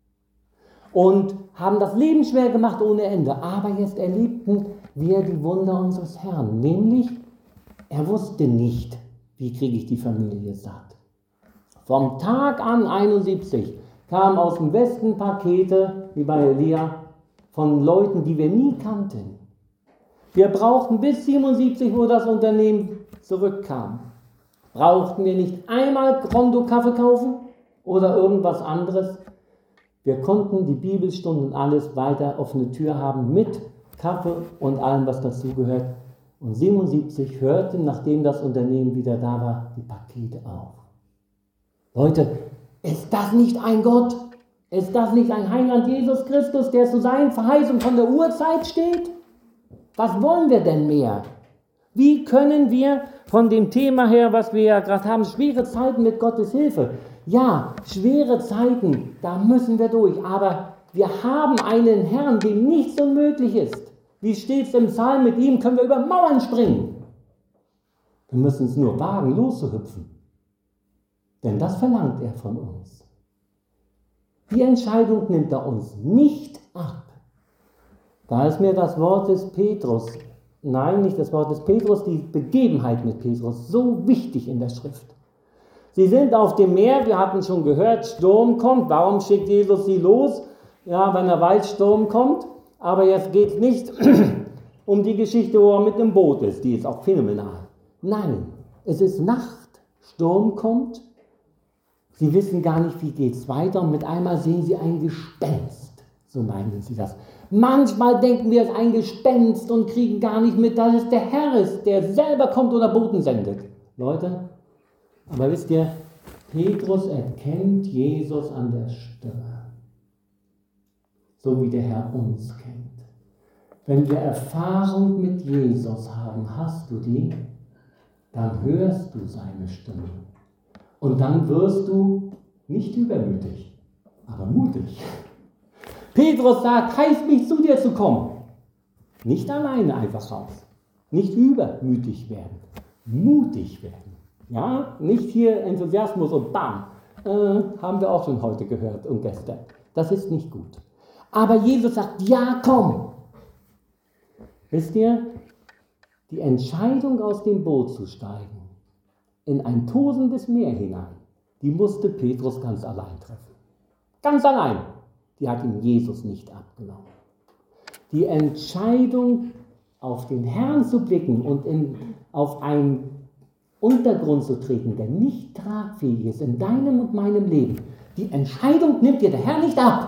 Und haben das Leben schwer gemacht ohne Ende. Aber jetzt erlebten wir die Wunder unseres Herrn. Nämlich, er wusste nicht, wie kriege ich die Familie satt. Vom Tag an 71 kamen aus dem Westen Pakete, wie bei Elia, von Leuten, die wir nie kannten. Wir brauchten bis 77, wo das Unternehmen zurückkam. Brauchten wir nicht einmal Rondo-Kaffee kaufen oder irgendwas anderes. Wir konnten die Bibelstunde und alles weiter offene Tür haben mit Kaffee und allem, was dazugehört. Und 77 hörten, nachdem das Unternehmen wieder da war, die Pakete auf. Leute, ist das nicht ein Gott? Ist das nicht ein Heiland Jesus Christus, der zu seinen Verheißungen von der Urzeit steht? Was wollen wir denn mehr? Wie können wir von dem Thema her, was wir ja gerade haben, schwere Zeiten mit Gottes Hilfe? Ja, schwere Zeiten, da müssen wir durch. Aber wir haben einen Herrn, dem nichts unmöglich ist. Wie steht es im Psalm, mit ihm können wir über Mauern springen. Wir müssen es nur wagen, loszuhüpfen. Denn das verlangt er von uns. Die Entscheidung nimmt er uns nicht ab. Da ist mir das Wort des Petrus, nein, nicht das Wort des Petrus, die Begebenheit mit Petrus so wichtig in der Schrift. Sie sind auf dem Meer, wir hatten schon gehört, Sturm kommt. Warum schickt Jesus sie los? Ja, wenn er weiß, Sturm kommt. Aber jetzt geht es nicht um die Geschichte, wo er mit einem Boot ist. Die ist auch phänomenal. Nein, es ist Nacht. Sturm kommt. Sie wissen gar nicht, wie geht es weiter. Und mit einmal sehen sie ein Gespenst. So meinen sie das. Manchmal denken wir, es ist ein Gespenst und kriegen gar nicht mit, dass es der Herr ist, der selber kommt oder Boten sendet. Leute, aber wisst ihr, Petrus erkennt Jesus an der Stimme. So wie der Herr uns kennt. Wenn wir Erfahrung mit Jesus haben, hast du die, dann hörst du seine Stimme. Und dann wirst du nicht übermütig, aber mutig. Petrus sagt, heiß mich zu dir zu kommen. Nicht alleine einfach raus. Nicht übermütig werden. Mutig werden. Ja, nicht hier Enthusiasmus und bam. Haben wir auch schon heute gehört und gestern. Das ist nicht gut. Aber Jesus sagt, ja, komm. Wisst ihr, die Entscheidung aus dem Boot zu steigen, in ein tosendes Meer hinein, die musste Petrus ganz allein treffen. Ganz allein. Die hat ihm Jesus nicht abgenommen. Die Entscheidung, auf den Herrn zu blicken und auf einen Untergrund zu treten, der nicht tragfähig ist in deinem und meinem Leben, die Entscheidung nimmt dir der Herr nicht ab.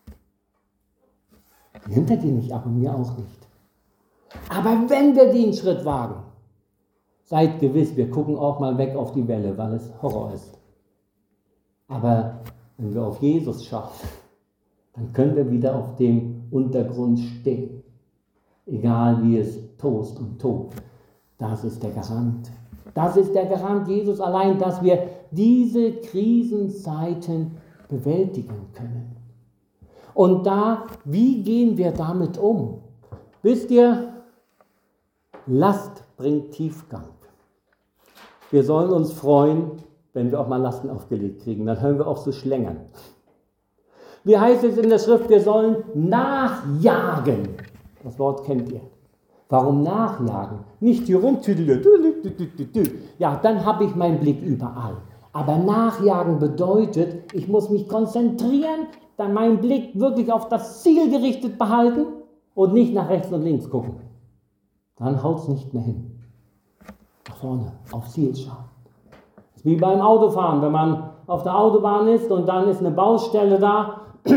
Die nimmt er dir nicht ab und mir auch nicht. Aber wenn wir den Schritt wagen, seid gewiss, wir gucken auch mal weg auf die Welle, weil es Horror ist. Aber wenn wir auf Jesus schauen, dann können wir wieder auf dem Untergrund stehen. Egal wie es tost und tobt. Das ist der Garant. Das ist der Garant Jesus allein, dass wir diese Krisenzeiten bewältigen können. Und wie gehen wir damit um? Wisst ihr, Last bringt Tiefgang. Wir sollen uns freuen, wenn wir auch mal Lasten aufgelegt kriegen. Dann hören wir auf zu schlängern. Wie heißt es in der Schrift, wir sollen nachjagen. Das Wort kennt ihr. Warum nachjagen? Nicht hier rumtüdeln. Ja, dann habe ich meinen Blick überall. Aber nachjagen bedeutet, ich muss mich konzentrieren, dann meinen Blick wirklich auf das Ziel gerichtet behalten und nicht nach rechts und links gucken. Dann haut es nicht mehr hin. Nach vorne, aufs Ziel schauen. Das ist wie beim Autofahren, wenn man auf der Autobahn ist und dann ist eine Baustelle da,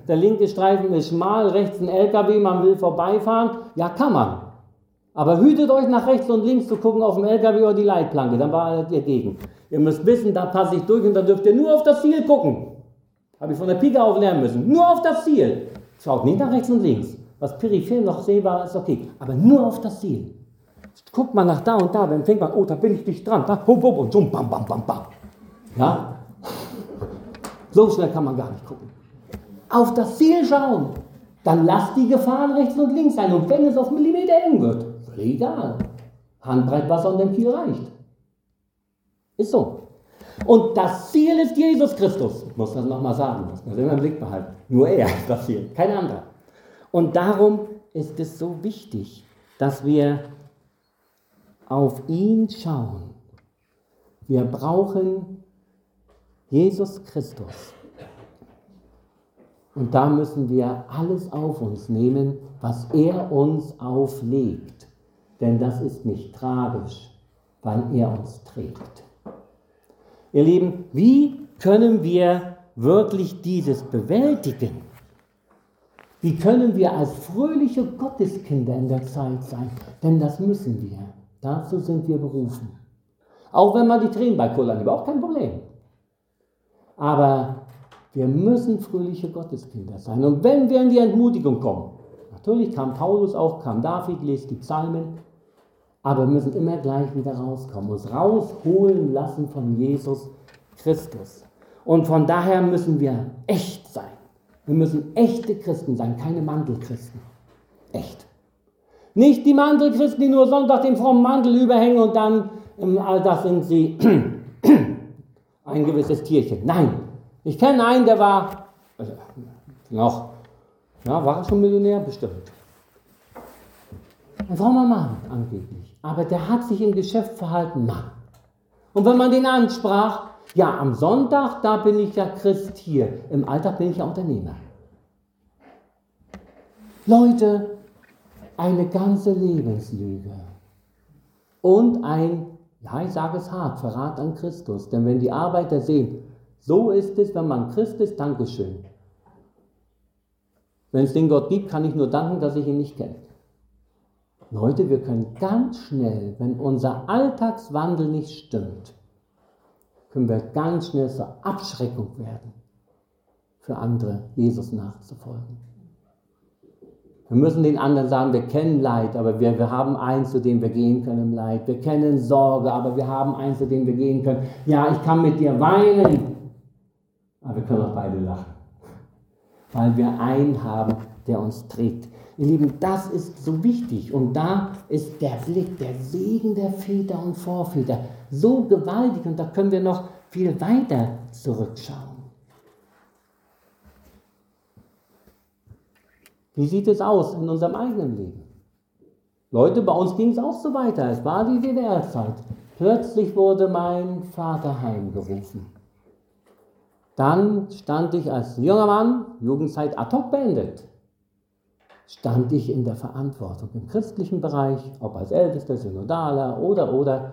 der linke Streifen ist schmal, rechts ein LKW, man will vorbeifahren. Ja, kann man. Aber hütet euch nach rechts und links zu gucken auf dem LKW oder die Leitplanke, dann war ihr gegen. Ihr müsst wissen, da passe ich durch und dann dürft ihr nur auf das Ziel gucken. Habe ich von der Pike auf lernen müssen. Nur auf das Ziel. Schaut nicht nach rechts und links. Was peripher noch sehbar ist, okay. Aber nur auf das Ziel. Guckt man nach da und da, dann fängt man, oh, da bin ich dicht dran. Da, hopp, hopp, und so, bam, bam, bam, bam. Ja? So schnell kann man gar nicht gucken. Auf das Ziel schauen. Dann lasst die Gefahren rechts und links sein. Und wenn es auf Millimeter eng wird, völlig egal. Handbreit Wasser und dem Kiel reicht. Ist so. Und das Ziel ist Jesus Christus. Ich muss das nochmal sagen, muss man immer im Blick behalten. Nur er ist das Ziel, kein anderer. Und darum ist es so wichtig, dass wir auf ihn schauen. Wir brauchen Jesus Christus. Und da müssen wir alles auf uns nehmen, was er uns auflegt. Denn das ist nicht tragisch, weil er uns trägt. Ihr Lieben, wie können wir wirklich dieses bewältigen? Wie können wir als fröhliche Gotteskinder in der Zeit sein? Denn das müssen wir. Dazu sind wir berufen. Auch wenn man die Tränen beikullern, überhaupt kein Problem. Aber wir müssen fröhliche Gotteskinder sein. Und wenn wir in die Entmutigung kommen, natürlich kam Paulus auch, kam David, lest die Psalmen, aber wir müssen immer gleich wieder rauskommen, uns rausholen lassen von Jesus Christus. Und von daher müssen wir echt sein. Wir müssen echte Christen sein, keine Mantelchristen. Echt. Nicht die Mantelchristen, die nur Sonntag den frommen Mantel überhängen und dann im Alltag sind sie ein gewisses Tierchen. Nein, ich kenne einen, der war war er schon Millionär? Bestimmt. Ein frommer Mann angeblich. Aber der hat sich im Geschäft verhalten, Mann. Und wenn man den ansprach, ja, am Sonntag, da bin ich ja Christ hier. Im Alltag bin ich ja Unternehmer. Leute, eine ganze Lebenslüge. Und ich sage es hart, Verrat an Christus. Denn wenn die Arbeiter sehen, so ist es, wenn man Christ ist, Dankeschön. Wenn es den Gott gibt, kann ich nur danken, dass ich ihn nicht kenne. Leute, wir können ganz schnell, wenn unser Alltagswandel nicht stimmt, können wir ganz schnell zur Abschreckung werden, für andere Jesus nachzufolgen. Wir müssen den anderen sagen, wir kennen Leid, aber wir haben eins, zu dem wir gehen können im Leid. Wir kennen Sorge, aber wir haben eins, zu dem wir gehen können. Ja, ich kann mit dir weinen, aber wir können auch beide lachen, weil wir einen haben, der uns trägt. Ihr Lieben, das ist so wichtig und da ist der Blick, der Segen der Väter und Vorväter so gewaltig und da können wir noch viel weiter zurückschauen. Wie sieht es aus in unserem eigenen Leben? Leute, bei uns ging es auch so weiter. Es war die DDR-Zeit. Plötzlich wurde mein Vater heimgerufen. Dann stand ich als junger Mann, Jugendzeit ad hoc beendet, stand ich in der Verantwortung im christlichen Bereich, ob als Ältester, Synodaler oder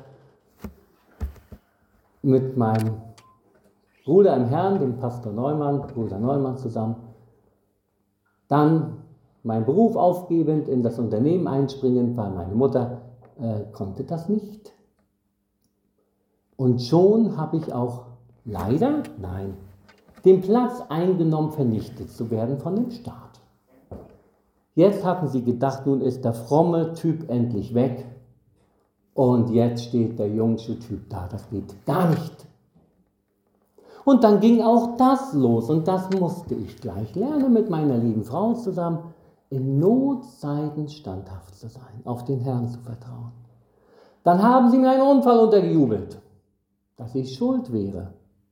mit meinem Bruder im Herrn, dem Pastor Neumann, Bruder Neumann zusammen, dann meinen Beruf aufgebend, in das Unternehmen einspringend, weil meine Mutter konnte das nicht. Und schon habe ich auch leider, den Platz eingenommen, vernichtet zu werden von dem Staat. Jetzt hatten sie gedacht, nun ist der fromme Typ endlich weg und jetzt steht der jungsche Typ da, das geht gar nicht. Und dann ging auch das los und das musste ich gleich lernen mit meiner lieben Frau zusammen, in Notzeiten standhaft zu sein, auf den Herrn zu vertrauen. Dann haben sie mir einen Unfall untergejubelt, dass ich schuld wäre.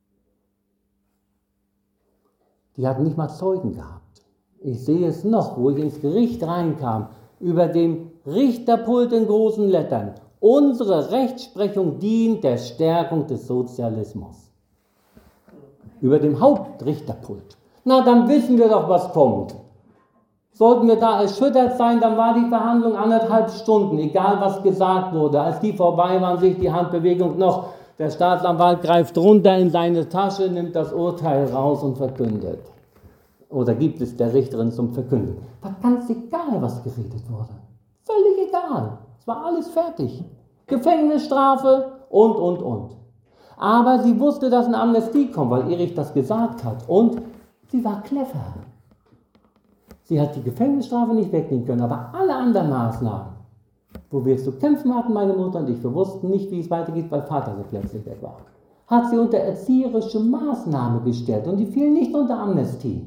Die hatten nicht mal Zeugen gehabt. Ich sehe es noch, wo ich ins Gericht reinkam, über dem Richterpult in großen Lettern. Unsere Rechtsprechung dient der Stärkung des Sozialismus. Über dem Hauptrichterpult. Na, dann wissen wir doch, was kommt. Sollten wir da erschüttert sein, dann war die Verhandlung 1,5 Stunden, egal was gesagt wurde. Als die vorbei waren, sich die Handbewegung noch. Der Staatsanwalt greift runter in seine Tasche, nimmt das Urteil raus und verkündet. oder gibt es der Richterin zum Verkünden. War ganz egal, was geredet wurde. Völlig egal. Es war alles fertig. Gefängnisstrafe und. Aber sie wusste, dass eine Amnestie kommt, weil Erich das gesagt hat. Und sie war clever. Sie hat die Gefängnisstrafe nicht wegnehmen können, aber alle anderen Maßnahmen, wo wir zu kämpfen hatten, meine Mutter und ich, wir wussten nicht, wie es weitergeht, weil Vater so plötzlich weg war, hat sie unter erzieherische Maßnahme gestellt und die fielen nicht unter Amnestie.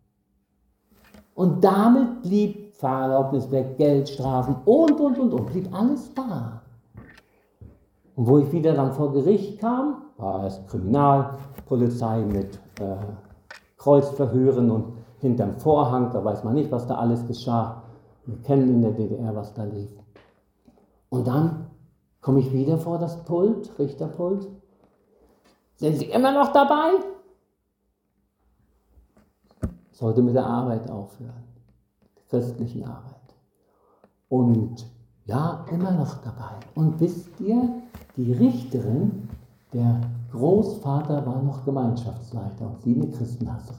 Und damit blieb Fahrerlaubnis weg, Geldstrafen und, blieb alles da. Und wo ich wieder dann vor Gericht kam, war es Kriminalpolizei mit Kreuzverhören und hinterm Vorhang, da weiß man nicht, was da alles geschah. Wir kennen in der DDR, was da lief. Und dann komme ich wieder vor das Pult, Richterpult. Sind Sie immer noch dabei? Sollte mit der Arbeit aufhören, der christlichen Arbeit. Und ja, immer noch dabei. Und wisst ihr, die Richterin, der Großvater war noch Gemeinschaftsleiter und sie eine Christenhasserin.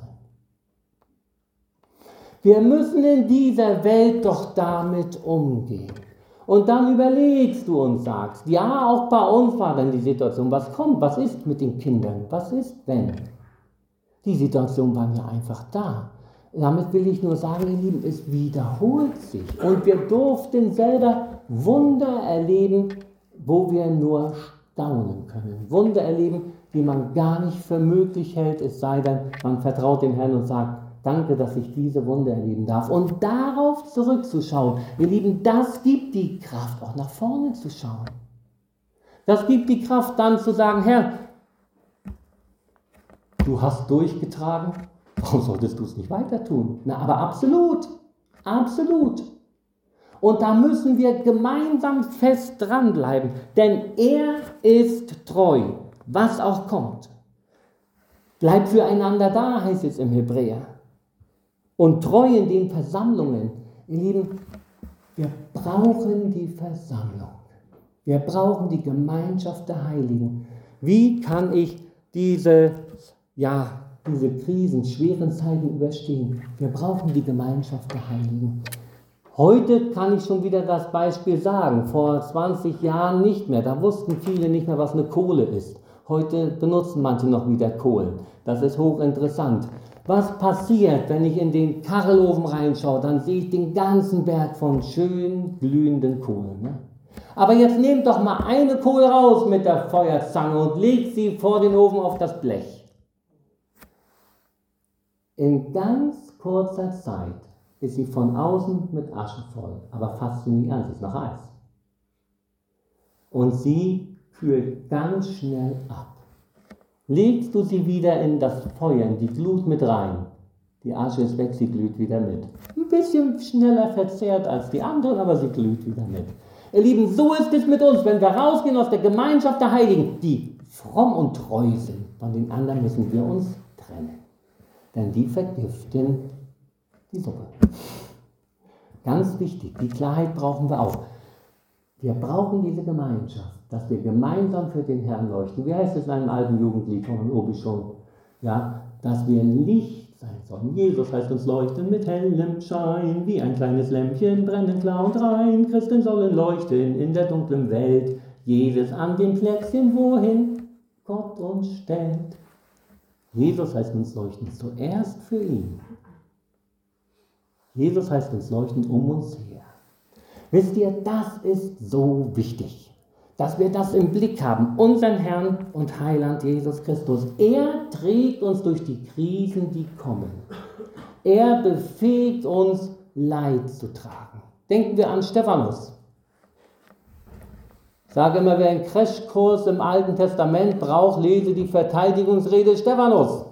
Wir müssen in dieser Welt doch damit umgehen. Und dann überlegst du und sagst, ja, auch bei uns war dann die Situation, was kommt, was ist mit den Kindern, was ist, wenn? Die Situation war ja einfach da. Damit will ich nur sagen, ihr Lieben, es wiederholt sich. Und wir durften selber Wunder erleben, wo wir nur staunen können. Wunder erleben, die man gar nicht für möglich hält, es sei denn, man vertraut dem Herrn und sagt, danke, dass ich diese Wunder erleben darf. Und darauf zurückzuschauen, ihr Lieben, das gibt die Kraft, auch nach vorne zu schauen. Das gibt die Kraft, dann zu sagen, Herr, du hast durchgetragen, warum solltest du es nicht weiter tun? Na, aber absolut, absolut. Und da müssen wir gemeinsam fest dranbleiben, denn er ist treu, was auch kommt. Bleibt füreinander da, heißt es im Hebräer. Und treu in den Versammlungen. Ihr Lieben, wir brauchen die Versammlung. Wir brauchen die Gemeinschaft der Heiligen. Wie kann ich diese Krisen, schweren Zeiten überstehen? Wir brauchen die Gemeinschaft der Heiligen. Heute kann ich schon wieder das Beispiel sagen. Vor 20 Jahren nicht mehr. Da wussten viele nicht mehr, was eine Kohle ist. Heute benutzen manche noch wieder Kohlen. Das ist hochinteressant. Was passiert, wenn ich in den Kachelofen reinschaue? Dann sehe ich den ganzen Berg von schön glühenden Kohlen. Ne? Aber jetzt nehmt doch mal eine Kohle raus mit der Feuerzange und legt sie vor den Ofen auf das Blech. In ganz kurzer Zeit ist sie von außen mit Asche voll, aber fasst sie nie an, sie ist noch heiß. Und sie kühlt ganz schnell ab. Legst du sie wieder in das Feuer, in die Glut mit rein, die Asche ist weg, sie glüht wieder mit. Ein bisschen schneller verzehrt als die anderen, aber sie glüht wieder mit. Ihr Lieben, so ist es mit uns, wenn wir rausgehen aus der Gemeinschaft der Heiligen, die fromm und treu sind. Von den anderen müssen wir uns trennen, denn die vergiften die Suppe. Ganz wichtig, die Klarheit brauchen wir auch. Wir brauchen diese Gemeinschaft, dass wir gemeinsam für den Herrn leuchten. Wie heißt es in einem alten Jugendlied von Obi schon? Ja, dass wir Licht sein sollen. Jesus heißt uns leuchten mit hellem Schein, wie ein kleines Lämpchen brennend klar und rein. Christen sollen leuchten in der dunklen Welt, jedes an dem Plätzchen, wohin Gott uns stellt. Jesus heißt uns leuchten zuerst für ihn. Jesus heißt uns leuchten um uns her. Wisst ihr, das ist so wichtig, dass wir das im Blick haben. Unseren Herrn und Heiland Jesus Christus. Er trägt uns durch die Krisen, die kommen. Er befähigt uns, Leid zu tragen. Denken wir an Stephanus. Ich sage immer, wer einen Crashkurs im Alten Testament braucht, lese die Verteidigungsrede Stephanus.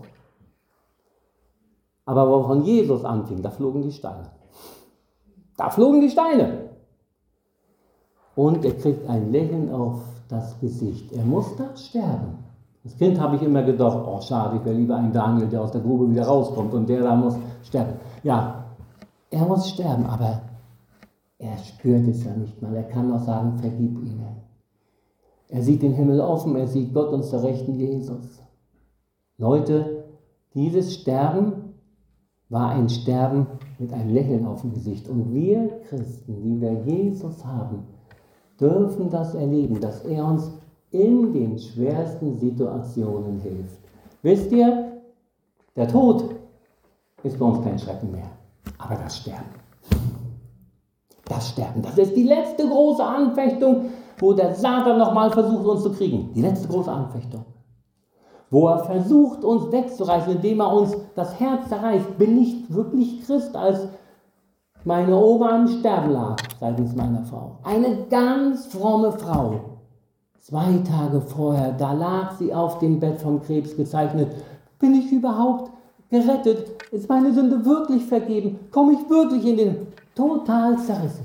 Aber wovon Jesus anfing, da flogen die Steine. Da flogen die Steine. Und er kriegt ein Lächeln auf das Gesicht. Er muss da sterben. Als Kind habe ich immer gedacht, oh schade, ich wäre lieber ein Daniel, der aus der Grube wieder rauskommt und der da muss sterben. Ja, er muss sterben, aber er spürt es ja nicht mal. Er kann nur sagen, vergib ihnen. Er sieht den Himmel offen, er sieht Gott und zur Rechten Jesus. Leute, dieses Sterben war ein Sterben mit einem Lächeln auf dem Gesicht. Und wir Christen, die wir Jesus haben, dürfen das erleben, dass er uns in den schwersten Situationen hilft. Wisst ihr, der Tod ist bei uns kein Schrecken mehr, aber das Sterben. Das Sterben, das ist die letzte große Anfechtung, wo der Satan nochmal versucht, uns zu kriegen. Die letzte große Anfechtung. Wo er versucht, uns wegzureißen, indem er uns das Herz zerreißt. Bin ich wirklich Christ, als meine Oma im Sterben lag, seitens meiner Frau. Eine ganz fromme Frau. 2 Tage vorher, da lag sie auf dem Bett vom Krebs gezeichnet. Bin ich überhaupt gerettet? Ist meine Sünde wirklich vergeben? Komme ich wirklich in den total zerrissen?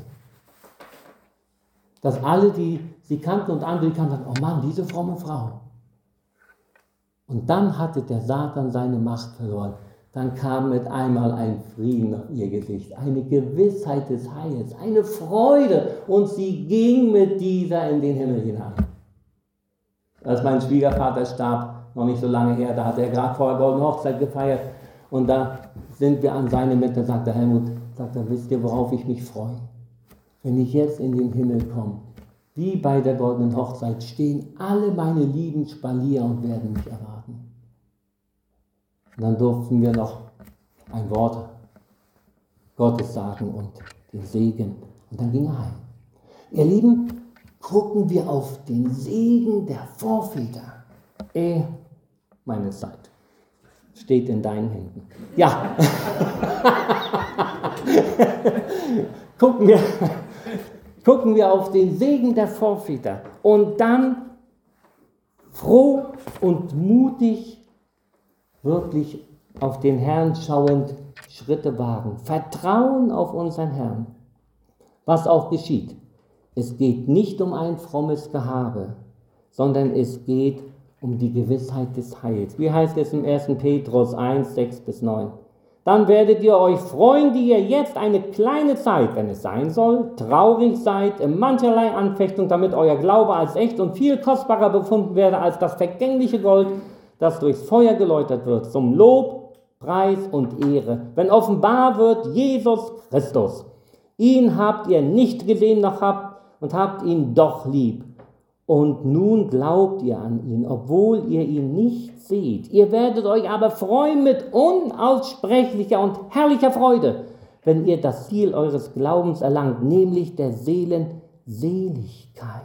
Dass alle, die sie kannten und andere kannten, sagten, oh Mann, diese fromme Frau. Und dann hatte der Satan seine Macht verloren. Dann kam mit einmal ein Frieden auf ihr Gesicht, eine Gewissheit des Heils, eine Freude. Und sie ging mit dieser in den Himmel hinein. Als mein Schwiegervater starb, noch nicht so lange her, da hat er gerade vorher Goldene Hochzeit gefeiert. Und da sind wir an seine Mitte, sagt der Helmut, wisst ihr, worauf ich mich freue? Wenn ich jetzt in den Himmel komme, wie bei der Goldenen Hochzeit, stehen alle meine lieben Spalier und werden mich erwarten. Und dann durften wir noch ein Wort Gottes sagen und den Segen. Und dann ging er heim. Ihr Lieben, gucken wir auf den Segen der Vorväter. Meine Zeit steht in deinen Händen. Ja. Gucken wir auf den Segen der Vorväter und dann froh und mutig wirklich auf den Herrn schauend Schritte wagen. Vertrauen auf unseren Herrn. Was auch geschieht. Es geht nicht um ein frommes Gehabe, sondern es geht um die Gewissheit des Heils. Wie heißt es im 1. Petrus 1, 6-9? Dann werdet ihr euch freuen, die ihr jetzt eine kleine Zeit, wenn es sein soll, traurig seid, in mancherlei Anfechtung, damit euer Glaube als echt und viel kostbarer befunden werde als das vergängliche Gold, das durchs Feuer geläutert wird, zum Lob, Preis und Ehre, wenn offenbar wird Jesus Christus. Ihn habt ihr nicht gesehen noch habt ihn doch lieb. Und nun glaubt ihr an ihn, obwohl ihr ihn nicht seht. Ihr werdet euch aber freuen mit unaussprechlicher und herrlicher Freude, wenn ihr das Ziel eures Glaubens erlangt, nämlich der Seelen Seligkeit.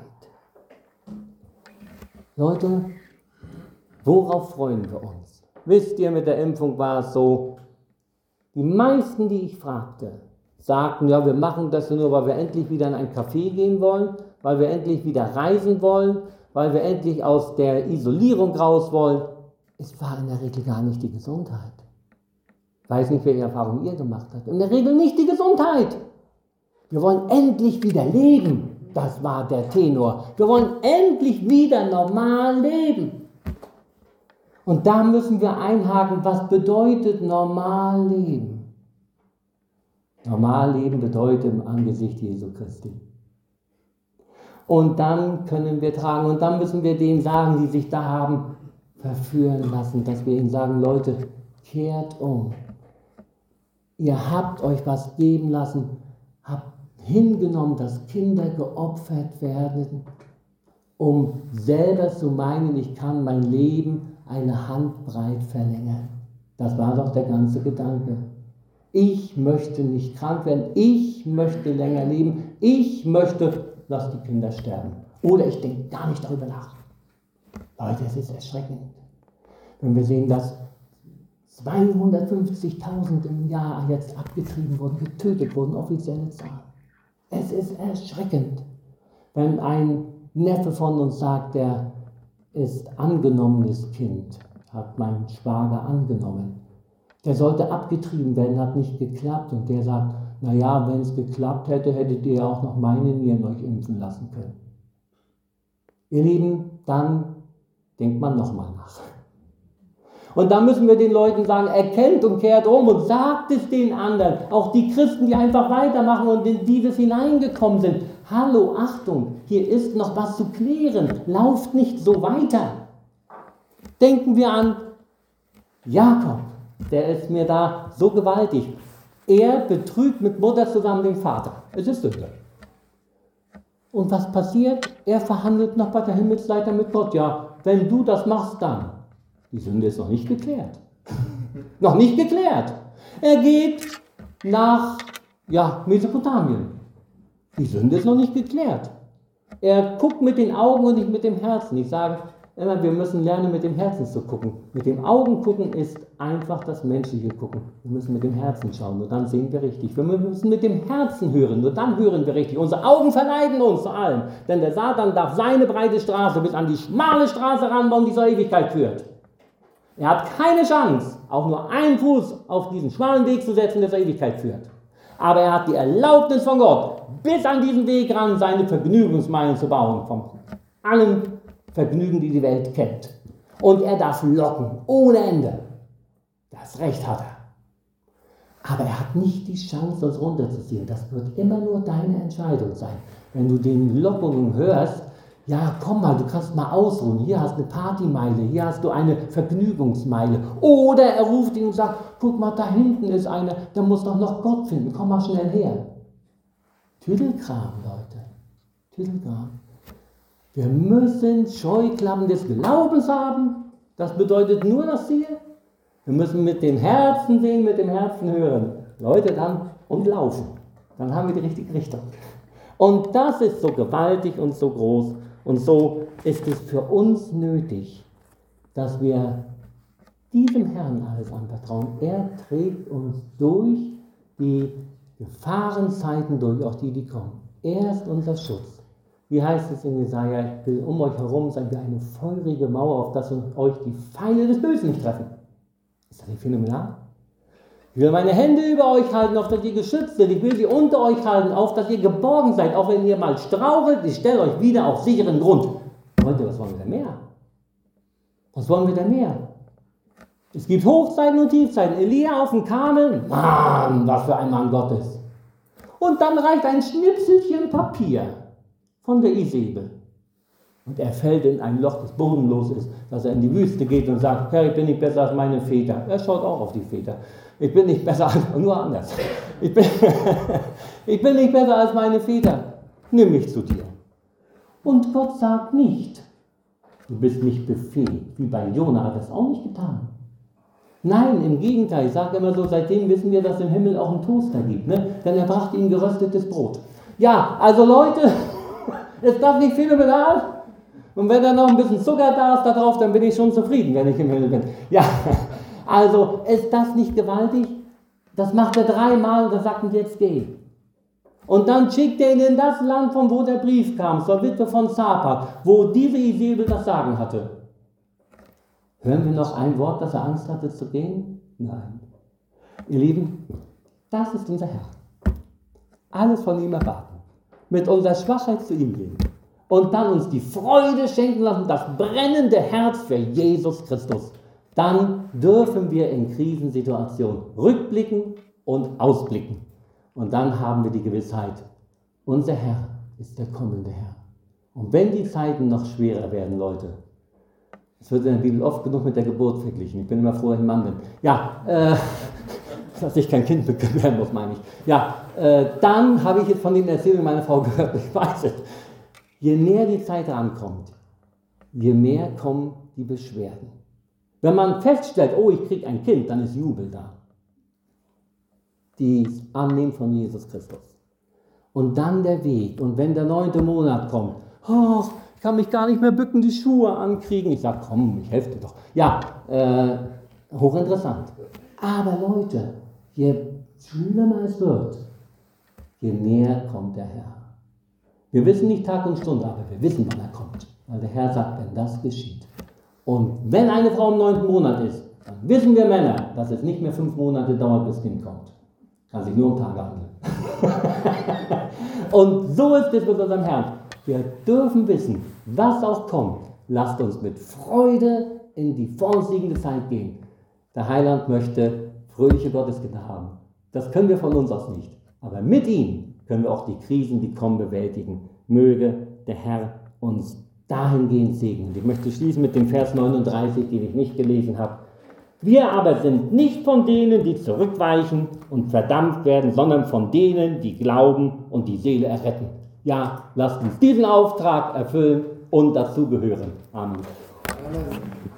Leute, worauf freuen wir uns? Wisst ihr, mit der Impfung war es so, die meisten, die ich fragte, sagten, ja, wir machen das nur, weil wir endlich wieder in ein Café gehen wollen, weil wir endlich wieder reisen wollen, weil wir endlich aus der Isolierung raus wollen. Es war in der Regel gar nicht die Gesundheit. Ich weiß nicht, welche Erfahrung ihr gemacht habt. In der Regel nicht die Gesundheit. Wir wollen endlich wieder leben. Das war der Tenor. Wir wollen endlich wieder normal leben. Und da müssen wir einhaken, was bedeutet normal leben? Normal leben bedeutet im Angesicht Jesu Christi. Und dann können wir tragen und dann müssen wir denen sagen, die sich da haben verführen lassen, dass wir ihnen sagen, Leute, kehrt um. Ihr habt euch was geben lassen, habt hingenommen, dass Kinder geopfert werden, um selber zu meinen, ich kann mein Leben eine Handbreit verlängern. Das war doch der ganze Gedanke. Ich möchte nicht krank werden, ich möchte länger leben, ich möchte, lass die Kinder sterben. Oder ich denke gar nicht darüber nach. Leute, es ist erschreckend, wenn wir sehen, dass 250.000 im Jahr jetzt abgetrieben wurden, getötet wurden, offizielle Zahlen. Es ist erschreckend, wenn ein Neffe von uns sagt, der ist angenommenes Kind, hat mein Schwager angenommen. Der sollte abgetrieben werden, hat nicht geklappt. Und der sagt, naja, wenn es geklappt hätte, hättet ihr ja auch noch meine Nieren euch impfen lassen können. Ihr Lieben, dann denkt man nochmal nach. Und dann müssen wir den Leuten sagen, erkennt und kehrt um und sagt es den anderen. Auch die Christen, die einfach weitermachen und in dieses hineingekommen sind. Hallo, Achtung, hier ist noch was zu klären. Lauft nicht so weiter. Denken wir an Jakob. der ist mir da so gewaltig. Er betrügt mit Mutter zusammen den Vater. Es ist Sünde. Und was passiert? Er verhandelt noch bei der Himmelsleiter mit Gott. Ja, wenn du das machst, dann. Die Sünde ist noch nicht geklärt. Noch nicht geklärt. Er geht nach Mesopotamien. Die Sünde ist noch nicht geklärt. Er guckt mit den Augen und nicht mit dem Herzen. Ich sage immer, wir müssen lernen, mit dem Herzen zu gucken. Mit dem Augen gucken ist einfach das menschliche Gucken. Wir müssen mit dem Herzen schauen, nur dann sehen wir richtig. Wir müssen mit dem Herzen hören, nur dann hören wir richtig. Unsere Augen verleiten uns zu allem. Denn der Satan darf seine breite Straße bis an die schmale Straße ranbauen, die zur Ewigkeit führt. Er hat keine Chance, auch nur einen Fuß auf diesen schmalen Weg zu setzen, der zur Ewigkeit führt. Aber er hat die Erlaubnis von Gott, bis an diesen Weg ran seine Vergnügungsmeilen zu bauen, von allen Vergnügen, die die Welt kennt. Und er darf locken, ohne Ende. Das Recht hat er. Aber er hat nicht die Chance, uns runterzuziehen. Das wird immer nur deine Entscheidung sein. Wenn du den Lockungen hörst, ja, komm mal, du kannst mal ausruhen. Hier hast du eine Partymeile, hier hast du eine Vergnügungsmeile. Oder er ruft ihn und sagt, guck mal, da hinten ist einer, der muss doch noch Gott finden. Komm mal schnell her. Tüdelkram, Leute. Tüdelkram. Wir müssen Scheuklappen des Glaubens haben. Das bedeutet nur das Ziel. Wir müssen mit dem Herzen sehen, mit dem Herzen hören. Leute, dann und laufen. Dann haben wir die richtige Richtung. Und das ist so gewaltig und so groß. Und so ist es für uns nötig, dass wir diesem Herrn alles anvertrauen. Er trägt uns durch die Gefahrenzeiten durch, auch die kommen. Er ist unser Schutz. Wie heißt es in Jesaja, ich will um euch herum sein wie eine feurige Mauer, auf dass euch die Pfeile des Bösen nicht treffen. Ist das nicht phänomenal? Ich will meine Hände über euch halten, auf dass ihr geschützt seid. Ich will sie unter euch halten, auf dass ihr geborgen seid. Auch wenn ihr mal strauchelt, ich stelle euch wieder auf sicheren Grund. Leute, was wollen wir denn mehr? Was wollen wir denn mehr? Es gibt Hochzeiten und Tiefzeiten. Elia auf dem Kamel, Mann, was für ein Mann Gottes. Und dann reicht ein Schnipselchen Papier von der Isabel. Und er fällt in ein Loch, das bodenlos ist, dass er in die Wüste geht und sagt, Herr, ich bin nicht besser als meine Väter. Er schaut auch auf die Väter. Ich bin nicht besser als, nur anders. Ich bin nicht besser als meine Väter. Nimm mich zu dir. Und Gott sagt nicht, du bist nicht befähigt. Wie bei Jona hat er es auch nicht getan. Nein, im Gegenteil, ich sage immer so, seitdem wissen wir, dass es im Himmel auch einen Toaster gibt, ne? Denn er brachte ihm geröstetes Brot. Ja, also Leute, ist das nicht phänomenal? Und wenn da noch ein bisschen Zucker da ist da drauf, dann bin ich schon zufrieden, wenn ich im Himmel bin. Ja, also ist das nicht gewaltig? Das macht er 3-mal und dann sagt er, jetzt geh. Und dann schickt er ihn in das Land, von wo der Brief kam, zur Witwe von Zapat, wo diese Isabel das Sagen hatte. Hören wir noch ein Wort, dass er Angst hatte zu gehen? Nein. Ihr Lieben, das ist unser Herr. Alles von ihm erwarten. Mit unserer Schwachheit zu ihm gehen. Und dann uns die Freude schenken lassen, das brennende Herz für Jesus Christus. Dann dürfen wir in Krisensituationen rückblicken und ausblicken. Und dann haben wir die Gewissheit, unser Herr ist der kommende Herr. Und wenn die Zeiten noch schwerer werden, Leute, es wird in der Bibel oft genug mit der Geburt verglichen. Ich bin immer froh, dass ich ein Mann bin. Ja, dass ich kein Kind werden muss, meine ich. Ja, dann habe ich jetzt von den Erzählungen meiner Frau gehört, ich weiß es. Je näher die Zeit rankommt, je mehr kommen die Beschwerden. Wenn man feststellt, oh, ich kriege ein Kind, dann ist Jubel da. Die Annehmen von Jesus Christus. Und dann der Weg. Und wenn der 9. Monat kommt, oh, ich kann mich gar nicht mehr bücken, die Schuhe ankriegen. Ich sage, komm, ich helfe dir doch. Ja, hochinteressant. Aber Leute, je schlimmer es wird, je näher kommt der Herr. Wir wissen nicht Tag und Stunde, aber wir wissen, wann er kommt. Weil der Herr sagt, wenn das geschieht. Und wenn eine Frau im 9. Monat ist, dann wissen wir Männer, dass es nicht mehr 5 Monate dauert, bis das Kind kommt. Kann sich nur um Tage handeln. Und so ist es mit unserem Herrn. Wir dürfen wissen, was auch kommt. Lasst uns mit Freude in die vor uns liegende Zeit gehen. Der Heiland möchte fröhliche Gotteskinder haben. Das können wir von uns aus nicht. Aber mit ihm können wir auch die Krisen, die kommen, bewältigen. Möge der Herr uns dahingehend segnen. Ich möchte schließen mit dem Vers 39, den ich nicht gelesen habe. Wir aber sind nicht von denen, die zurückweichen und verdampft werden, sondern von denen, die glauben und die Seele erretten. Ja, lasst uns diesen Auftrag erfüllen und dazugehören. Amen.